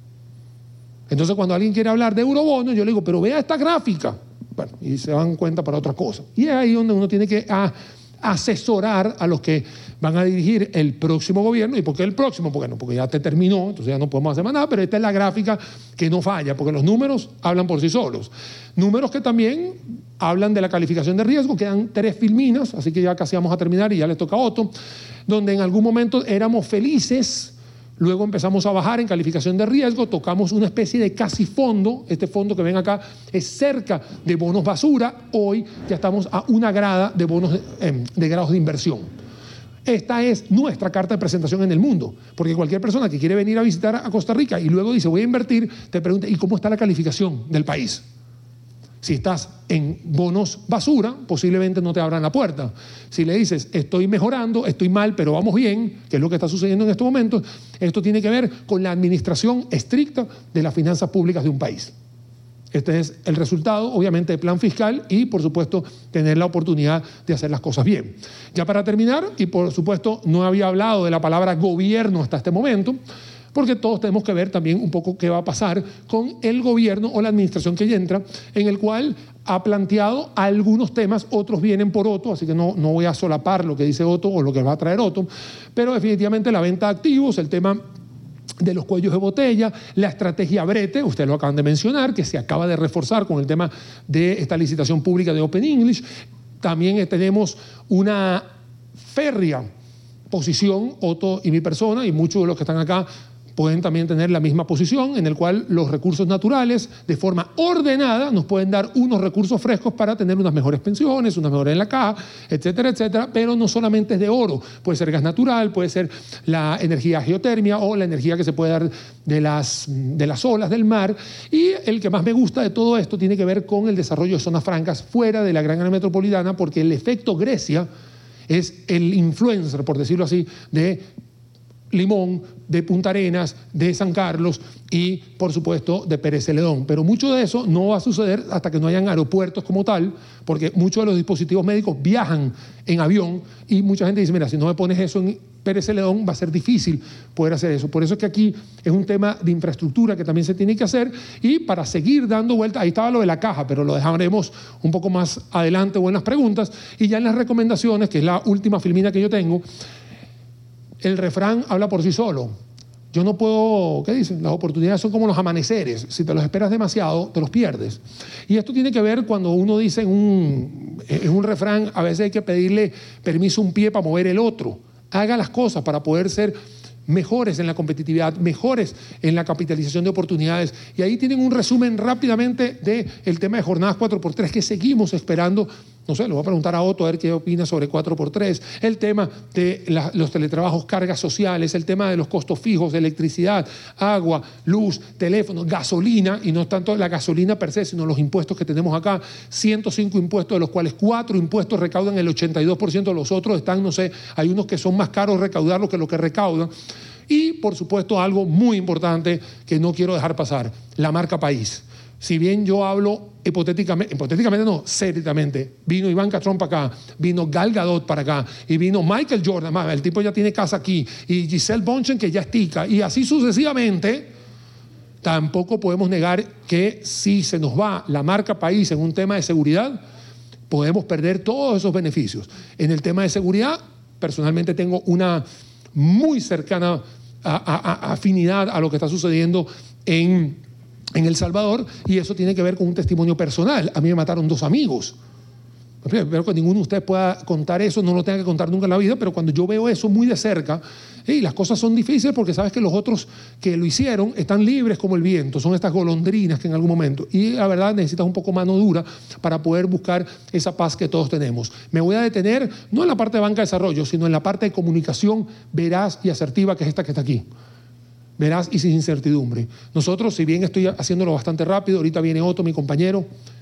Entonces cuando alguien quiere hablar de eurobonos, yo le digo, pero vea esta gráfica. Bueno, y se dan cuenta para otras cosas. Y es ahí donde uno tiene que a, asesorar a los que van a dirigir el próximo gobierno. ¿Y por qué el próximo? Porque, no, porque ya te terminó, entonces ya no podemos hacer más nada, pero esta es la gráfica que no falla, porque los números hablan por sí solos. Números que también hablan de la calificación de riesgo, quedan tres filminas, así que ya casi vamos a terminar y ya les toca a Otto, donde en algún momento éramos felices. Luego empezamos a bajar en calificación de riesgo, tocamos una especie de casi fondo. Este fondo que ven acá es cerca de bonos basura. Hoy ya estamos a una grada de bonos de, eh, de grados de inversión. Esta es nuestra carta de presentación en el mundo, porque cualquier persona que quiere venir a visitar a Costa Rica y luego dice voy a invertir, te pregunta ¿y cómo está la calificación del país? Si estás en bonos basura, posiblemente no te abran la puerta. Si le dices, estoy mejorando, estoy mal, pero vamos bien, que es lo que está sucediendo en estos momentos, esto tiene que ver con la administración estricta de las finanzas públicas de un país. Este es el resultado, obviamente, del plan fiscal y, por supuesto, tener la oportunidad de hacer las cosas bien. Ya para terminar, y por supuesto, no había hablado de la palabra gobierno hasta este momento, porque todos tenemos que ver también un poco qué va a pasar con el gobierno o la administración que entra, en el cual ha planteado algunos temas, otros vienen por Otto, así que no, no voy a solapar lo que dice Otto o lo que va a traer Otto, pero definitivamente la venta de activos, el tema de los cuellos de botella, la estrategia Brete, ustedes lo acaban de mencionar, que se acaba de reforzar con el tema de esta licitación pública de Open English. También tenemos una férrea posición, Otto y mi persona, y muchos de los que están acá pueden también tener la misma posición, en el cual los recursos naturales, de forma ordenada, nos pueden dar unos recursos frescos para tener unas mejores pensiones, unas mejores en la caja, etcétera, etcétera, pero no solamente es de oro, puede ser gas natural, puede ser la energía geotermia o la energía que se puede dar de las, de las olas del mar, y el que más me gusta de todo esto tiene que ver con el desarrollo de zonas francas fuera de la gran área metropolitana, porque el efecto Grecia es el influencer, por decirlo así, de Limón, de Punta Arenas, de San Carlos y, por supuesto, de Pérez Celedón. Pero mucho de eso no va a suceder hasta que no hayan aeropuertos como tal, porque muchos de los dispositivos médicos viajan en avión y mucha gente dice, mira, si no me pones eso en Pérez Celedón va a ser difícil poder hacer eso. Por eso es que aquí es un tema de infraestructura que también se tiene que hacer, y para seguir dando vueltas, ahí estaba lo de la caja, pero lo dejaremos un poco más adelante o en las preguntas, y ya en las recomendaciones, que es la última filmina que yo tengo. El refrán habla por sí solo. Yo no puedo, ¿qué dicen? Las oportunidades son como los amaneceres. Si te los esperas demasiado, te los pierdes. Y esto tiene que ver cuando uno dice en un, en un refrán, a veces hay que pedirle permiso a un pie para mover el otro. Haga las cosas para poder ser mejores en la competitividad, mejores en la capitalización de oportunidades. Y ahí tienen un resumen rápidamente del tema de jornadas cuatro por tres que seguimos esperando. No sé, le voy a preguntar a Otto a ver qué opina sobre cuatro por tres, el tema de la, los teletrabajos, cargas sociales, el tema de los costos fijos, de electricidad, agua, luz, teléfono, gasolina, y no tanto la gasolina per se, sino los impuestos que tenemos acá, ciento cinco impuestos, de los cuales cuatro impuestos recaudan el ochenta y dos por ciento, los otros están, no sé, hay unos que son más caros recaudarlos que lo que recaudan. Y, por supuesto, algo muy importante que no quiero dejar pasar, la marca país. Si bien yo hablo hipotéticamente, hipotéticamente no, seriamente, vino Ivanka Trump para acá, vino Gal Gadot para acá, y vino Michael Jordan, el tipo ya tiene casa aquí, y Giselle Bündchen que ya es tica, y así sucesivamente, tampoco podemos negar que si se nos va la marca país en un tema de seguridad, podemos perder todos esos beneficios. En el tema de seguridad, personalmente tengo una muy cercana a, a, a afinidad a lo que está sucediendo en... en El Salvador, y eso tiene que ver con un testimonio personal. A mí me mataron dos amigos. Espero que ninguno de ustedes pueda contar eso, no lo tenga que contar nunca en la vida, pero cuando yo veo eso muy de cerca, y las cosas son difíciles porque sabes que los otros que lo hicieron están libres como el viento, son estas golondrinas que en algún momento, y la verdad necesitas un poco mano dura para poder buscar esa paz que todos tenemos. Me voy a detener no en la parte de banca de desarrollo, sino en la parte de comunicación veraz y asertiva, que es esta que está aquí. Veraz y sin incertidumbre. Nosotros, si bien estoy haciéndolo bastante rápido, ahorita viene Otto, mi compañero,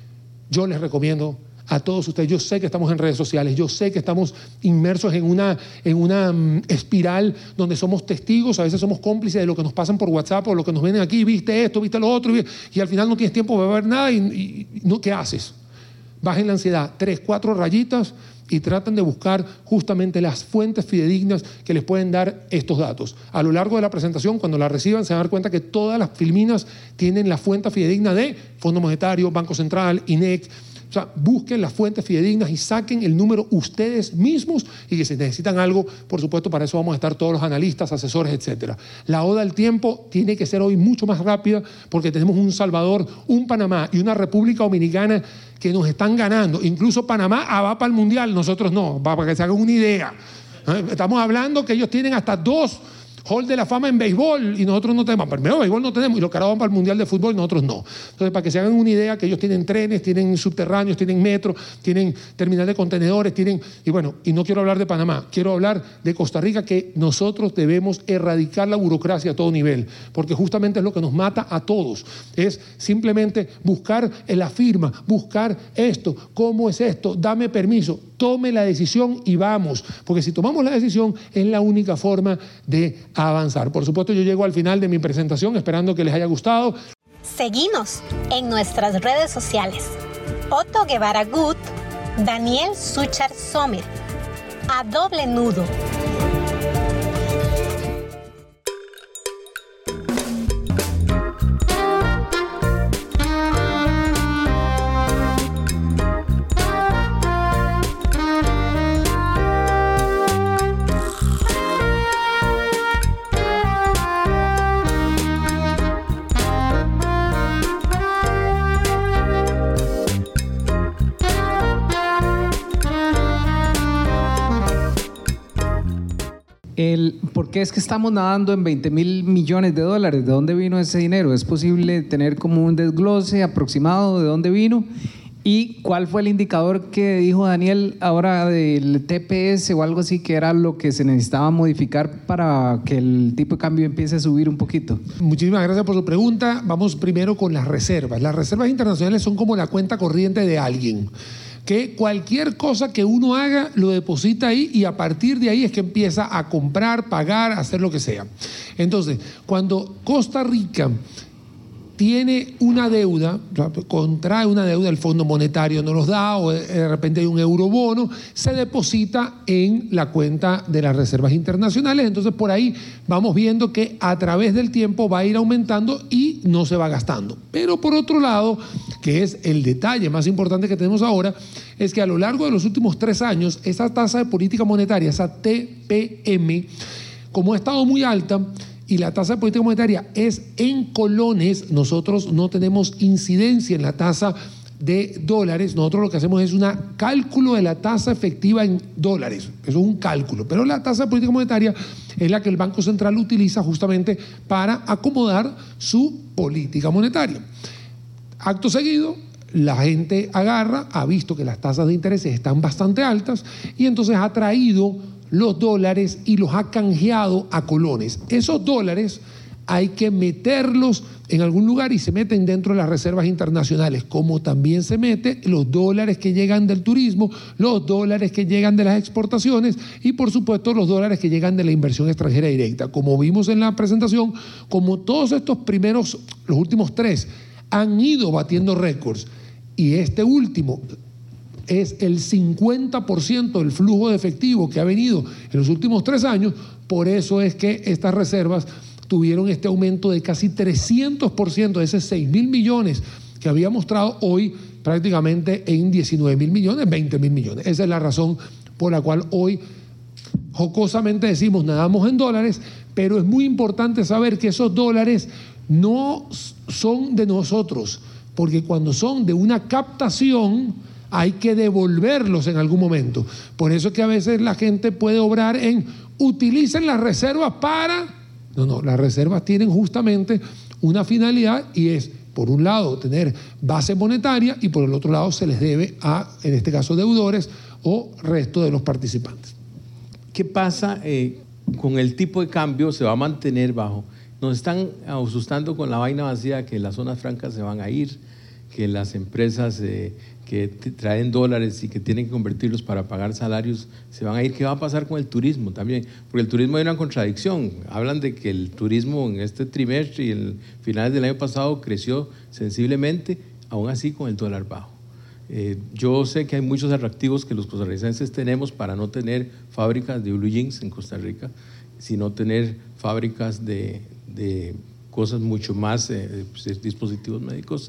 yo les recomiendo a todos ustedes, yo sé que estamos en redes sociales, yo sé que estamos inmersos en una, en una um, espiral donde somos testigos, a veces somos cómplices de lo que nos pasan por WhatsApp o lo que nos vienen aquí, viste esto, viste lo otro, y, y al final no tienes tiempo de ver nada y, y, y no, ¿qué haces? Bajen la ansiedad, tres, cuatro rayitas, y tratan de buscar justamente las fuentes fidedignas que les pueden dar estos datos. A lo largo de la presentación, cuando la reciban, se van a dar cuenta que todas las filminas tienen la fuente fidedigna de Fondo Monetario, Banco Central, I N E C. O sea, busquen las fuentes fidedignas y saquen el número ustedes mismos, y que si necesitan algo, por supuesto, para eso vamos a estar todos los analistas, asesores, etcétera. La oda al tiempo tiene que ser hoy mucho más rápida porque tenemos un Salvador, un Panamá y una República Dominicana que nos están ganando. Incluso Panamá va para el Mundial, nosotros no, para que se hagan una idea. Estamos hablando que ellos tienen hasta dos Hall de la Fama en béisbol y nosotros no tenemos. Primero, béisbol no tenemos y los carajos van para el Mundial de Fútbol y nosotros no. Entonces, para que se hagan una idea, que ellos tienen trenes, tienen subterráneos, tienen metro, tienen terminal de contenedores, tienen... Y bueno, y no quiero hablar de Panamá, quiero hablar de Costa Rica, que nosotros debemos erradicar la burocracia a todo nivel, porque justamente es lo que nos mata a todos. Es simplemente buscar la firma, buscar esto, cómo es esto, dame permiso, tome la decisión y vamos, porque si tomamos la decisión es la única forma de avanzar. Por supuesto, yo llego al final de mi presentación esperando que les haya gustado. Seguinos en nuestras redes sociales. Otto Guevara Gut, Daniel Suchar Sommer, A Doble Nudo. El, ¿Por qué es que estamos nadando en veinte mil millones de dólares? ¿De dónde vino ese dinero? ¿Es posible tener como un desglose aproximado de dónde vino? ¿Y cuál fue el indicador que dijo Daniel ahora del T P S o algo así, que era lo que se necesitaba modificar para que el tipo de cambio empiece a subir un poquito? Muchísimas gracias por su pregunta. Vamos primero con las reservas. Las reservas internacionales son como la cuenta corriente de alguien, que cualquier cosa que uno haga lo deposita ahí y a partir de ahí es que empieza a comprar, pagar, hacer lo que sea. Entonces, cuando Costa Rica tiene una deuda, contrae una deuda, el Fondo Monetario no los da, o de repente hay un eurobono, se deposita en la cuenta de las reservas internacionales. Entonces, por ahí vamos viendo que a través del tiempo va a ir aumentando y no se va gastando. Pero por otro lado, que es el detalle más importante que tenemos ahora, es que a lo largo de los últimos tres años, esa tasa de política monetaria, esa T P M, como ha estado muy alta, y la tasa de política monetaria es en colones, nosotros no tenemos incidencia en la tasa de dólares, nosotros lo que hacemos es un cálculo de la tasa efectiva en dólares. Eso es un cálculo. Pero la tasa de política monetaria es la que el Banco Central utiliza justamente para acomodar su política monetaria. Acto seguido, la gente agarra, ha visto que las tasas de interés están bastante altas y entonces ha traído los dólares y los ha canjeado a colones. Esos dólares hay que meterlos en algún lugar y se meten dentro de las reservas internacionales, como también se meten los dólares que llegan del turismo, los dólares que llegan de las exportaciones y por supuesto los dólares que llegan de la inversión extranjera directa. Como vimos en la presentación, como todos estos primeros, los últimos tres, han ido batiendo récords y este último es el cincuenta por ciento del flujo de efectivo que ha venido en los últimos tres años, por eso es que estas reservas tuvieron este aumento de casi trescientos por ciento de esos seis mil millones que había mostrado hoy prácticamente en diecinueve mil millones, veinte mil millones. Esa es la razón por la cual hoy jocosamente decimos nadamos en dólares, pero es muy importante saber que esos dólares no son de nosotros, porque cuando son de una captación hay que devolverlos en algún momento. Por eso es que a veces la gente puede obrar en utilicen las reservas para... No, no, las reservas tienen justamente una finalidad y es, por un lado, tener base monetaria y por el otro lado se les debe a, en este caso, deudores o resto de los participantes. ¿Qué pasa eh, con el tipo de cambio? ¿Se va a mantener bajo? Nos están asustando con la vaina vacía que las zonas francas se van a ir, que las empresas eh, que traen dólares y que tienen que convertirlos para pagar salarios se van a ir. ¿Qué va a pasar con el turismo también? Porque el turismo hay una contradicción. Hablan de que el turismo en este trimestre y en finales del año pasado creció sensiblemente, aún así con el dólar bajo. Eh, yo sé que hay muchos atractivos que los costarricenses tenemos para no tener fábricas de blue jeans en Costa Rica, sino tener fábricas de, de cosas mucho más, eh, dispositivos médicos.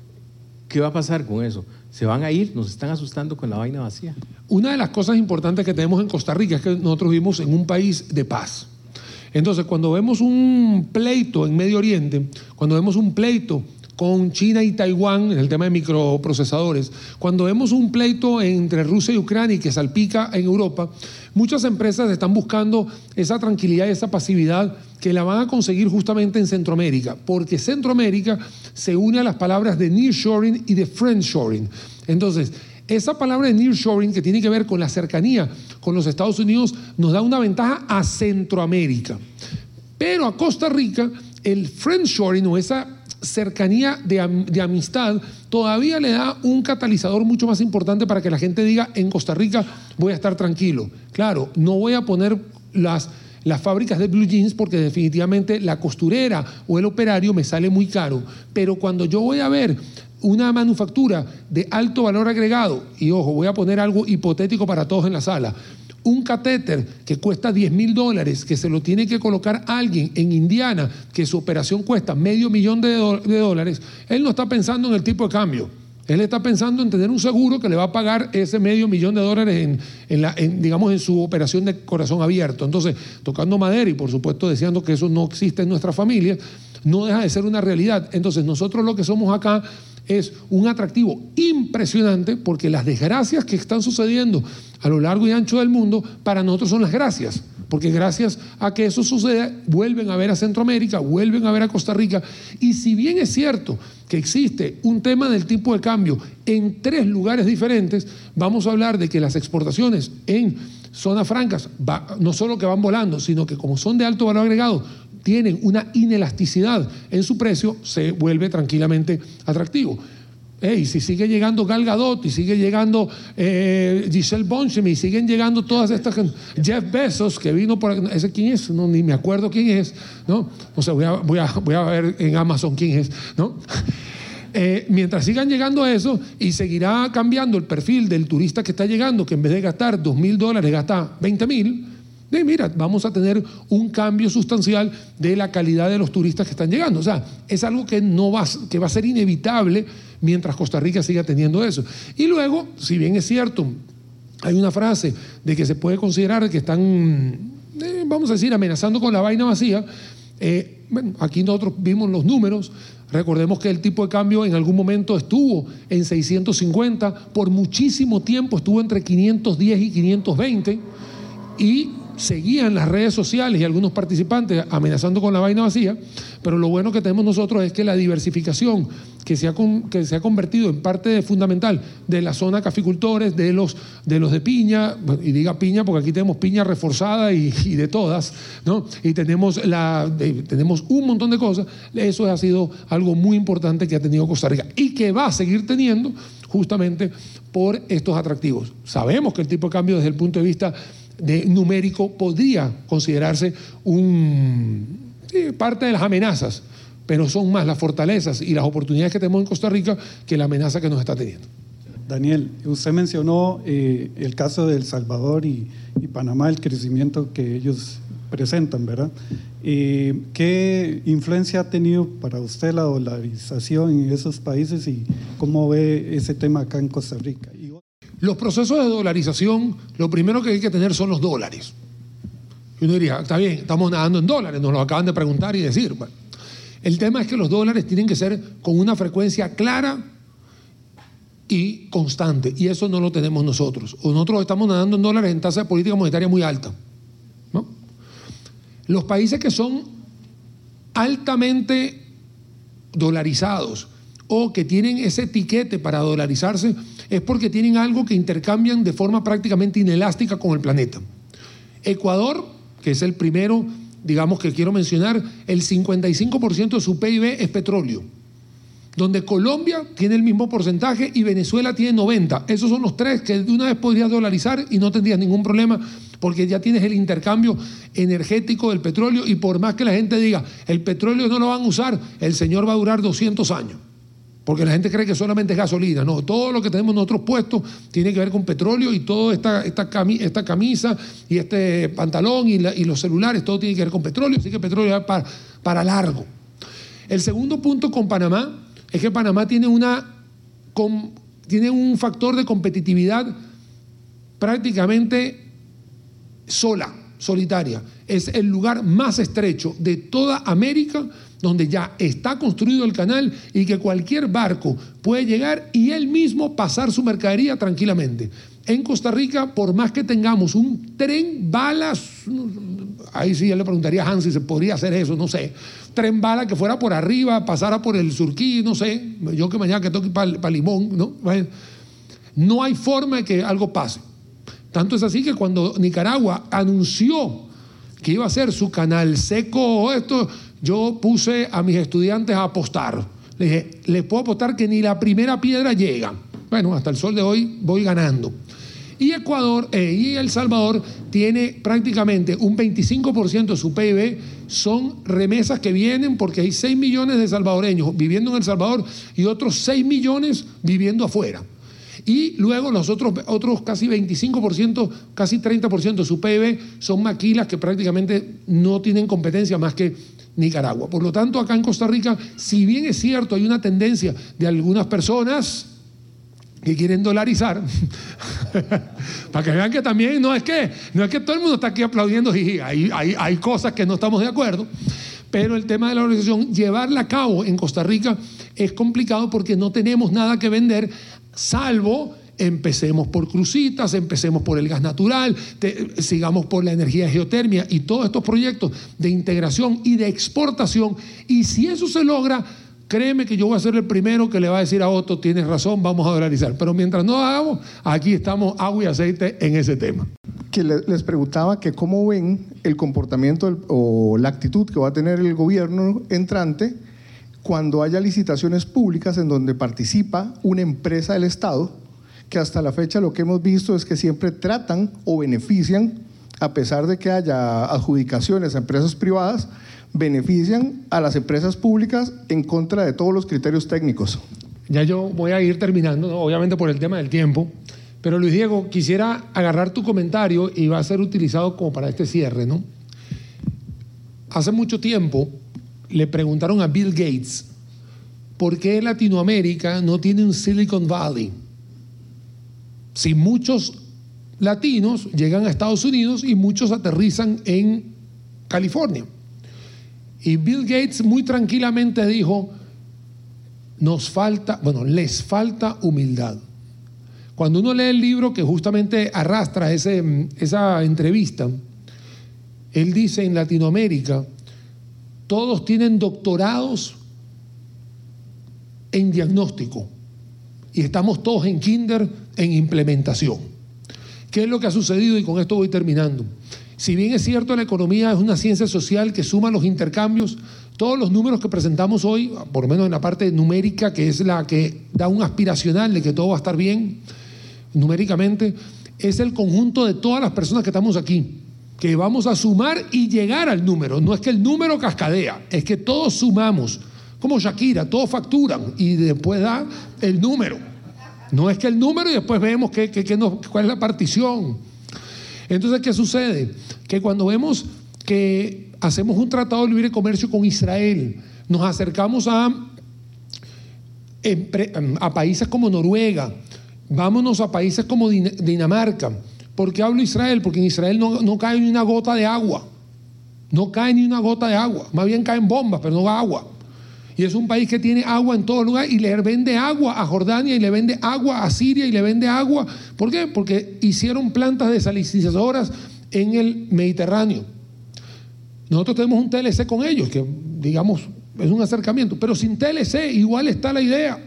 ¿Qué va a pasar con eso? ¿Se van a ir? Nos están asustando con la vaina vacía. Una de las cosas importantes que tenemos en Costa Rica es que nosotros vivimos en un país de paz. Entonces, cuando vemos un pleito en Medio Oriente, cuando vemos un pleito con China y Taiwán en el tema de microprocesadores, cuando vemos un pleito entre Rusia y Ucrania y que salpica en Europa, muchas empresas están buscando esa tranquilidad y esa pasividad que la van a conseguir justamente en Centroamérica, porque Centroamérica se une a las palabras de nearshoring y de friendshoring. Entonces, esa palabra de nearshoring, que tiene que ver con la cercanía con los Estados Unidos, nos da una ventaja a Centroamérica. Pero a Costa Rica, el friendshoring o esa cercanía de, de amistad todavía le da un catalizador mucho más importante para que la gente diga, en Costa Rica voy a estar tranquilo. Claro, no voy a poner las, las fábricas de blue jeans porque definitivamente la costurera o el operario me sale muy caro, pero cuando yo voy a ver una manufactura de alto valor agregado, y ojo, voy a poner algo hipotético para todos en la sala, un catéter que cuesta diez mil dólares, que se lo tiene que colocar alguien en Indiana, que su operación cuesta medio millón de, do de dólares, él no está pensando en el tipo de cambio. Él está pensando en tener un seguro que le va a pagar ese medio millón de dólares en, en, la, en, digamos, en su operación de corazón abierto. Entonces, tocando madera y por supuesto deseando que eso no exista en nuestra familia, no deja de ser una realidad. Entonces, nosotros lo que somos acá es un atractivo impresionante porque las desgracias que están sucediendo a lo largo y ancho del mundo, para nosotros son las gracias. Porque gracias a que eso suceda, vuelven a ver a Centroamérica, vuelven a ver a Costa Rica. Y si bien es cierto que existe un tema del tipo de cambio en tres lugares diferentes, vamos a hablar de que las exportaciones en zonas francas va, no solo que van volando, sino que como son de alto valor agregado, tienen una inelasticidad en su precio, se vuelve tranquilamente atractivo. Hey, si sigue llegando Gal Gadot y sigue llegando eh, Giselle Bündchen y siguen llegando todas estas, Jeff Bezos que vino por ese quién es, no, ni me acuerdo quién es, no, o sea, voy a, voy a, voy a ver en Amazon quién es, no. Eh, mientras sigan llegando a eso y seguirá cambiando el perfil del turista que está llegando, que en vez de gastar dos mil dólares gasta veinte mil. Y mira, vamos a tener un cambio sustancial de la calidad de los turistas que están llegando. O sea, es algo que, no va, que va a ser inevitable mientras Costa Rica siga teniendo eso. Y luego, si bien es cierto, hay una frase de que se puede considerar que están, eh, vamos a decir, amenazando con la vaina vacía, Eh, bueno, aquí nosotros vimos los números. Recordemos que el tipo de cambio en algún momento estuvo en seiscientos cincuenta, por muchísimo tiempo estuvo entre quinientos diez y quinientos veinte, y seguían las redes sociales y algunos participantes amenazando con la vaina vacía, pero lo bueno que tenemos nosotros es que la diversificación que se ha, que se ha convertido en parte fundamental de la zona caficultores, de los de, los de piña, y diga piña porque aquí tenemos piña reforzada y, y de todas, ¿no? Y tenemos, la, de, tenemos un montón de cosas. Eso ha sido algo muy importante que ha tenido Costa Rica y que va a seguir teniendo justamente por estos atractivos. Sabemos que el tipo de cambio desde el punto de vista de numérico podría considerarse un, sí, parte de las amenazas, pero son más las fortalezas y las oportunidades que tenemos en Costa Rica que la amenaza que nos está teniendo. Daniel, usted mencionó eh, el caso de El Salvador y, y Panamá, el crecimiento que ellos presentan, ¿verdad? Eh, ¿Qué influencia ha tenido para usted la dolarización en esos países y cómo ve ese tema acá en Costa Rica? Y los procesos de dolarización, lo primero que hay que tener son los dólares. Y uno diría, está bien, estamos nadando en dólares, nos lo acaban de preguntar y decir. Bueno, el tema es que los dólares tienen que ser con una frecuencia clara y constante, y eso no lo tenemos nosotros. Nosotros estamos nadando en dólares en tasa de política monetaria muy alta, ¿no? Los países que son altamente dolarizados o que tienen ese etiquete para dolarizarse es porque tienen algo que intercambian de forma prácticamente inelástica con el planeta. Ecuador, que es el primero, digamos, que quiero mencionar, el cincuenta y cinco por ciento de su P I B es petróleo, donde Colombia tiene el mismo porcentaje y Venezuela tiene noventa. Esos son los tres que de una vez podrías dolarizar y no tendrías ningún problema, porque ya tienes el intercambio energético del petróleo, y por más que la gente diga, el petróleo no lo van a usar, el señor va a durar doscientos años. Porque la gente cree que solamente es gasolina. No, todo lo que tenemos nosotros puestos tiene que ver con petróleo, y toda esta, esta, cami, esta camisa y este pantalón y, la, y los celulares, todo tiene que ver con petróleo, así que el petróleo va para, para largo. El segundo punto con Panamá es que Panamá tiene, una, con, tiene un factor de competitividad prácticamente sola, solitaria. Es el lugar más estrecho de toda América, donde ya está construido el canal y que cualquier barco puede llegar y él mismo pasar su mercadería tranquilamente. En Costa Rica, por más que tengamos un tren bala, ahí sí ya le preguntaría a Hans si se podría hacer eso, no sé, tren bala que fuera por arriba, pasara por el Surquí, no sé, yo que mañana que toque para pa Limón, ¿no? No hay forma de que algo pase. Tanto es así que cuando Nicaragua anunció que iba a hacer su canal seco o esto, yo puse a mis estudiantes a apostar. Le dije, les puedo apostar que ni la primera piedra llega. Bueno, hasta el sol de hoy voy ganando. Y Ecuador eh, y El Salvador tiene prácticamente un veinticinco por ciento de su P I B, son remesas que vienen porque hay seis millones de salvadoreños viviendo en El Salvador y otros seis millones viviendo afuera. Y luego los otros, otros casi veinticinco por ciento, casi treinta por ciento de su P I B son maquilas que prácticamente no tienen competencia más que Nicaragua. Por lo tanto, acá en Costa Rica, si bien es cierto, hay una tendencia de algunas personas que quieren dolarizar, para que vean que también no es que, no es que todo el mundo está aquí aplaudiendo, hay, hay, hay cosas que no estamos de acuerdo, pero el tema de la dolarización, llevarla a cabo en Costa Rica es complicado porque no tenemos nada que vender, salvo empecemos por crucitas, empecemos por el gas natural, te, sigamos por la energía geotermia y todos estos proyectos de integración y de exportación. Y si eso se logra, créeme que yo voy a ser el primero que le va a decir a Otto, tienes razón, vamos a dolarizar. Pero mientras no lo hagamos, aquí estamos agua y aceite en ese tema. Que les preguntaba que cómo ven el comportamiento del, o la actitud que va a tener el gobierno entrante cuando haya licitaciones públicas en donde participa una empresa del Estado, que hasta la fecha lo que hemos visto es que siempre tratan o benefician, a pesar de que haya adjudicaciones a empresas privadas, benefician a las empresas públicas en contra de todos los criterios técnicos. Ya yo voy a ir terminando, ¿no? Obviamente por el tema del tiempo, pero Luis Diego, quisiera agarrar tu comentario y va a ser utilizado como para este cierre, ¿no? Hace mucho tiempo le preguntaron a Bill Gates por qué Latinoamérica no tiene un Silicon Valley. Si muchos latinos llegan a Estados Unidos y muchos aterrizan en California. Y Bill Gates muy tranquilamente dijo, nos falta, bueno, les falta humildad. Cuando uno lee el libro que justamente arrastra ese, esa entrevista, él dice, en Latinoamérica todos tienen doctorados en diagnóstico y estamos todos en kinder en implementación. ¿Qué es lo que ha sucedido? Y con esto voy terminando. Si bien es cierto, la economía es una ciencia social que suma los intercambios, todos los números que presentamos hoy, por lo menos en la parte numérica, que es la que da un aspiracional de que todo va a estar bien numéricamente, es el conjunto de todas las personas que estamos aquí, que vamos a sumar y llegar al número. No es que el número cascadea, es que todos sumamos, como Shakira, todos facturan y después da el número. No es que el número y después vemos qué, qué, qué nos, cuál es la partición. Entonces, ¿qué sucede? Que cuando vemos que hacemos un tratado de libre comercio con Israel, nos acercamos a, a países como Noruega, vámonos a países como Dinamarca. ¿Por qué hablo de Israel? Porque en Israel no, no cae ni una gota de agua. No cae ni una gota de agua. Más bien caen bombas, pero no va agua. Y es un país que tiene agua en todo lugar y le vende agua a Jordania y le vende agua a Siria y le vende agua. ¿Por qué? Porque hicieron plantas desalinizadoras en el Mediterráneo. Nosotros tenemos un T L C con ellos, que digamos es un acercamiento, pero sin T L C igual está la idea.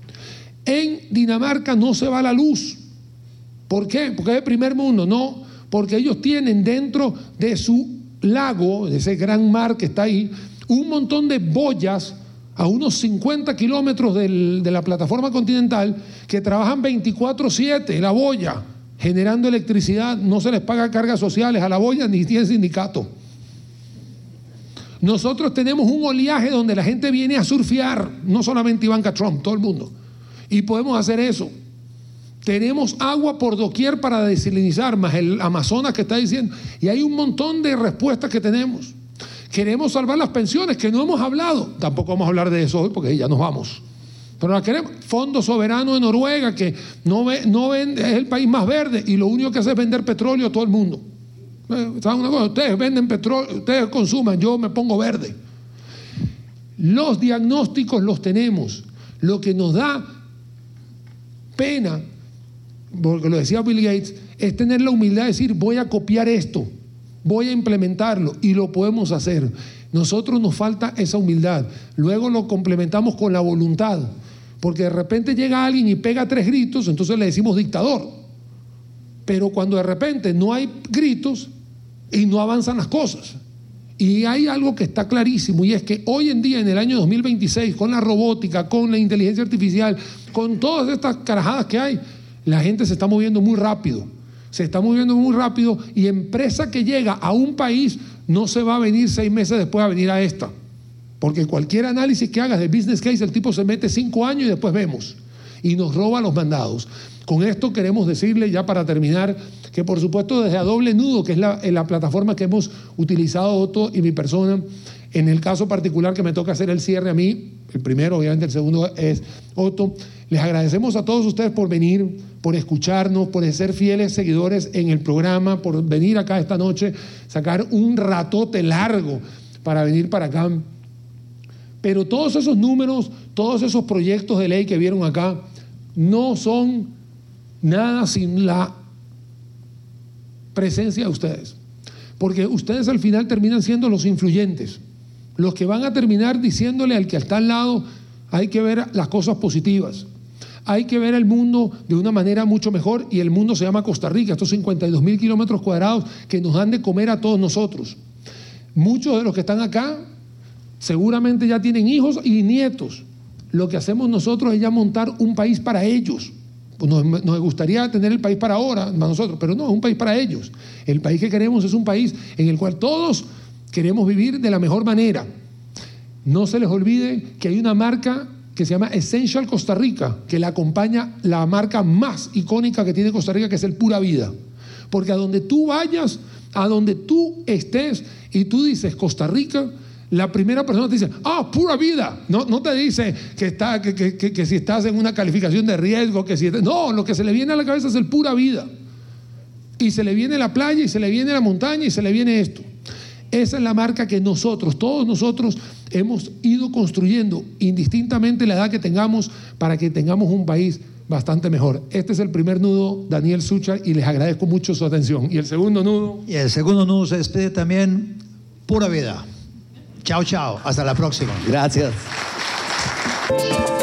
En Dinamarca no se va la luz. ¿Por qué? Porque es el primer mundo. No, porque ellos tienen dentro de su lago, de ese gran mar que está ahí, un montón de boyas a unos cincuenta kilómetros del, de la plataforma continental que trabajan veinticuatro siete, la boya, generando electricidad. No se les paga cargas sociales a la boya ni tiene sindicato. Nosotros tenemos un oleaje donde la gente viene a surfear, no solamente Ivanka Trump, todo el mundo, y podemos hacer eso. Tenemos agua por doquier para desalinizar, más el Amazonas que está diciendo, y hay un montón de respuestas que tenemos. Queremos salvar las pensiones, que no hemos hablado. Tampoco vamos a hablar de eso hoy porque ya nos vamos. Pero la queremos. Fondo soberano de Noruega, que no, ve, no vende, es el país más verde y lo único que hace es vender petróleo a todo el mundo. ¿Saben una cosa? Ustedes venden petróleo, ustedes consuman, yo me pongo verde. Los diagnósticos los tenemos. Lo que nos da pena, porque lo decía Bill Gates, es tener la humildad de decir, voy a copiar esto. Voy a implementarlo y lo podemos hacer. Nosotros nos falta esa humildad. Luego lo complementamos con la voluntad. Porque de repente llega alguien y pega tres gritos, entonces le decimos dictador. Pero cuando de repente no hay gritos y no avanzan las cosas. Y hay algo que está clarísimo y es que hoy en día, en el año dos mil veintiséis, con la robótica, con la inteligencia artificial, con todas estas carajadas que hay, la gente se está moviendo muy rápido. Se está moviendo muy rápido y empresa que llega a un país no se va a venir seis meses después a venir a esta. Porque cualquier análisis que hagas de business case, el tipo se mete cinco años y después vemos. Y nos roba los mandados. Con esto queremos decirle, ya para terminar, que por supuesto desde A Doble Nudo, que es la, la plataforma que hemos utilizado Otto y mi persona, en el caso particular que me toca hacer el cierre a mí, el primero, obviamente el segundo es Otto, les agradecemos a todos ustedes por venir, por escucharnos, por ser fieles seguidores en el programa, por venir acá esta noche, sacar un ratote largo para venir para acá. Pero todos esos números, todos esos proyectos de ley que vieron acá, no son nada sin la presencia de ustedes. Porque ustedes al final terminan siendo los influyentes, los que van a terminar diciéndole al que está al lado, hay que ver las cosas positivas. Hay que ver el mundo de una manera mucho mejor y el mundo se llama Costa Rica, estos cincuenta y dos mil kilómetros cuadrados que nos dan de comer a todos nosotros. Muchos de los que están acá seguramente ya tienen hijos y nietos. Lo que hacemos nosotros es ya montar un país para ellos. Pues nos, nos gustaría tener el país para ahora, para nosotros, pero no, es un país para ellos. El país que queremos es un país en el cual todos queremos vivir de la mejor manera. No se les olvide que hay una marca que se llama Essential Costa Rica, que le acompaña la marca más icónica que tiene Costa Rica, que es el Pura Vida. Porque a donde tú vayas, a donde tú estés y tú dices Costa Rica, la primera persona te dice, ah, Pura Vida. No, no te dice que, está, que, que, que, que si estás en una calificación de riesgo, que si... No, lo que se le viene a la cabeza es el Pura Vida. Y se le viene la playa, y se le viene la montaña, y se le viene esto. Esa es la marca que nosotros, todos nosotros, hemos ido construyendo, indistintamente la edad que tengamos, para que tengamos un país bastante mejor. Este es el primer nudo, Daniel Suchar, y les agradezco mucho su atención. Y el segundo nudo... Y el segundo nudo se despide también, Pura Vida. Chao, chao. Hasta la próxima. Gracias.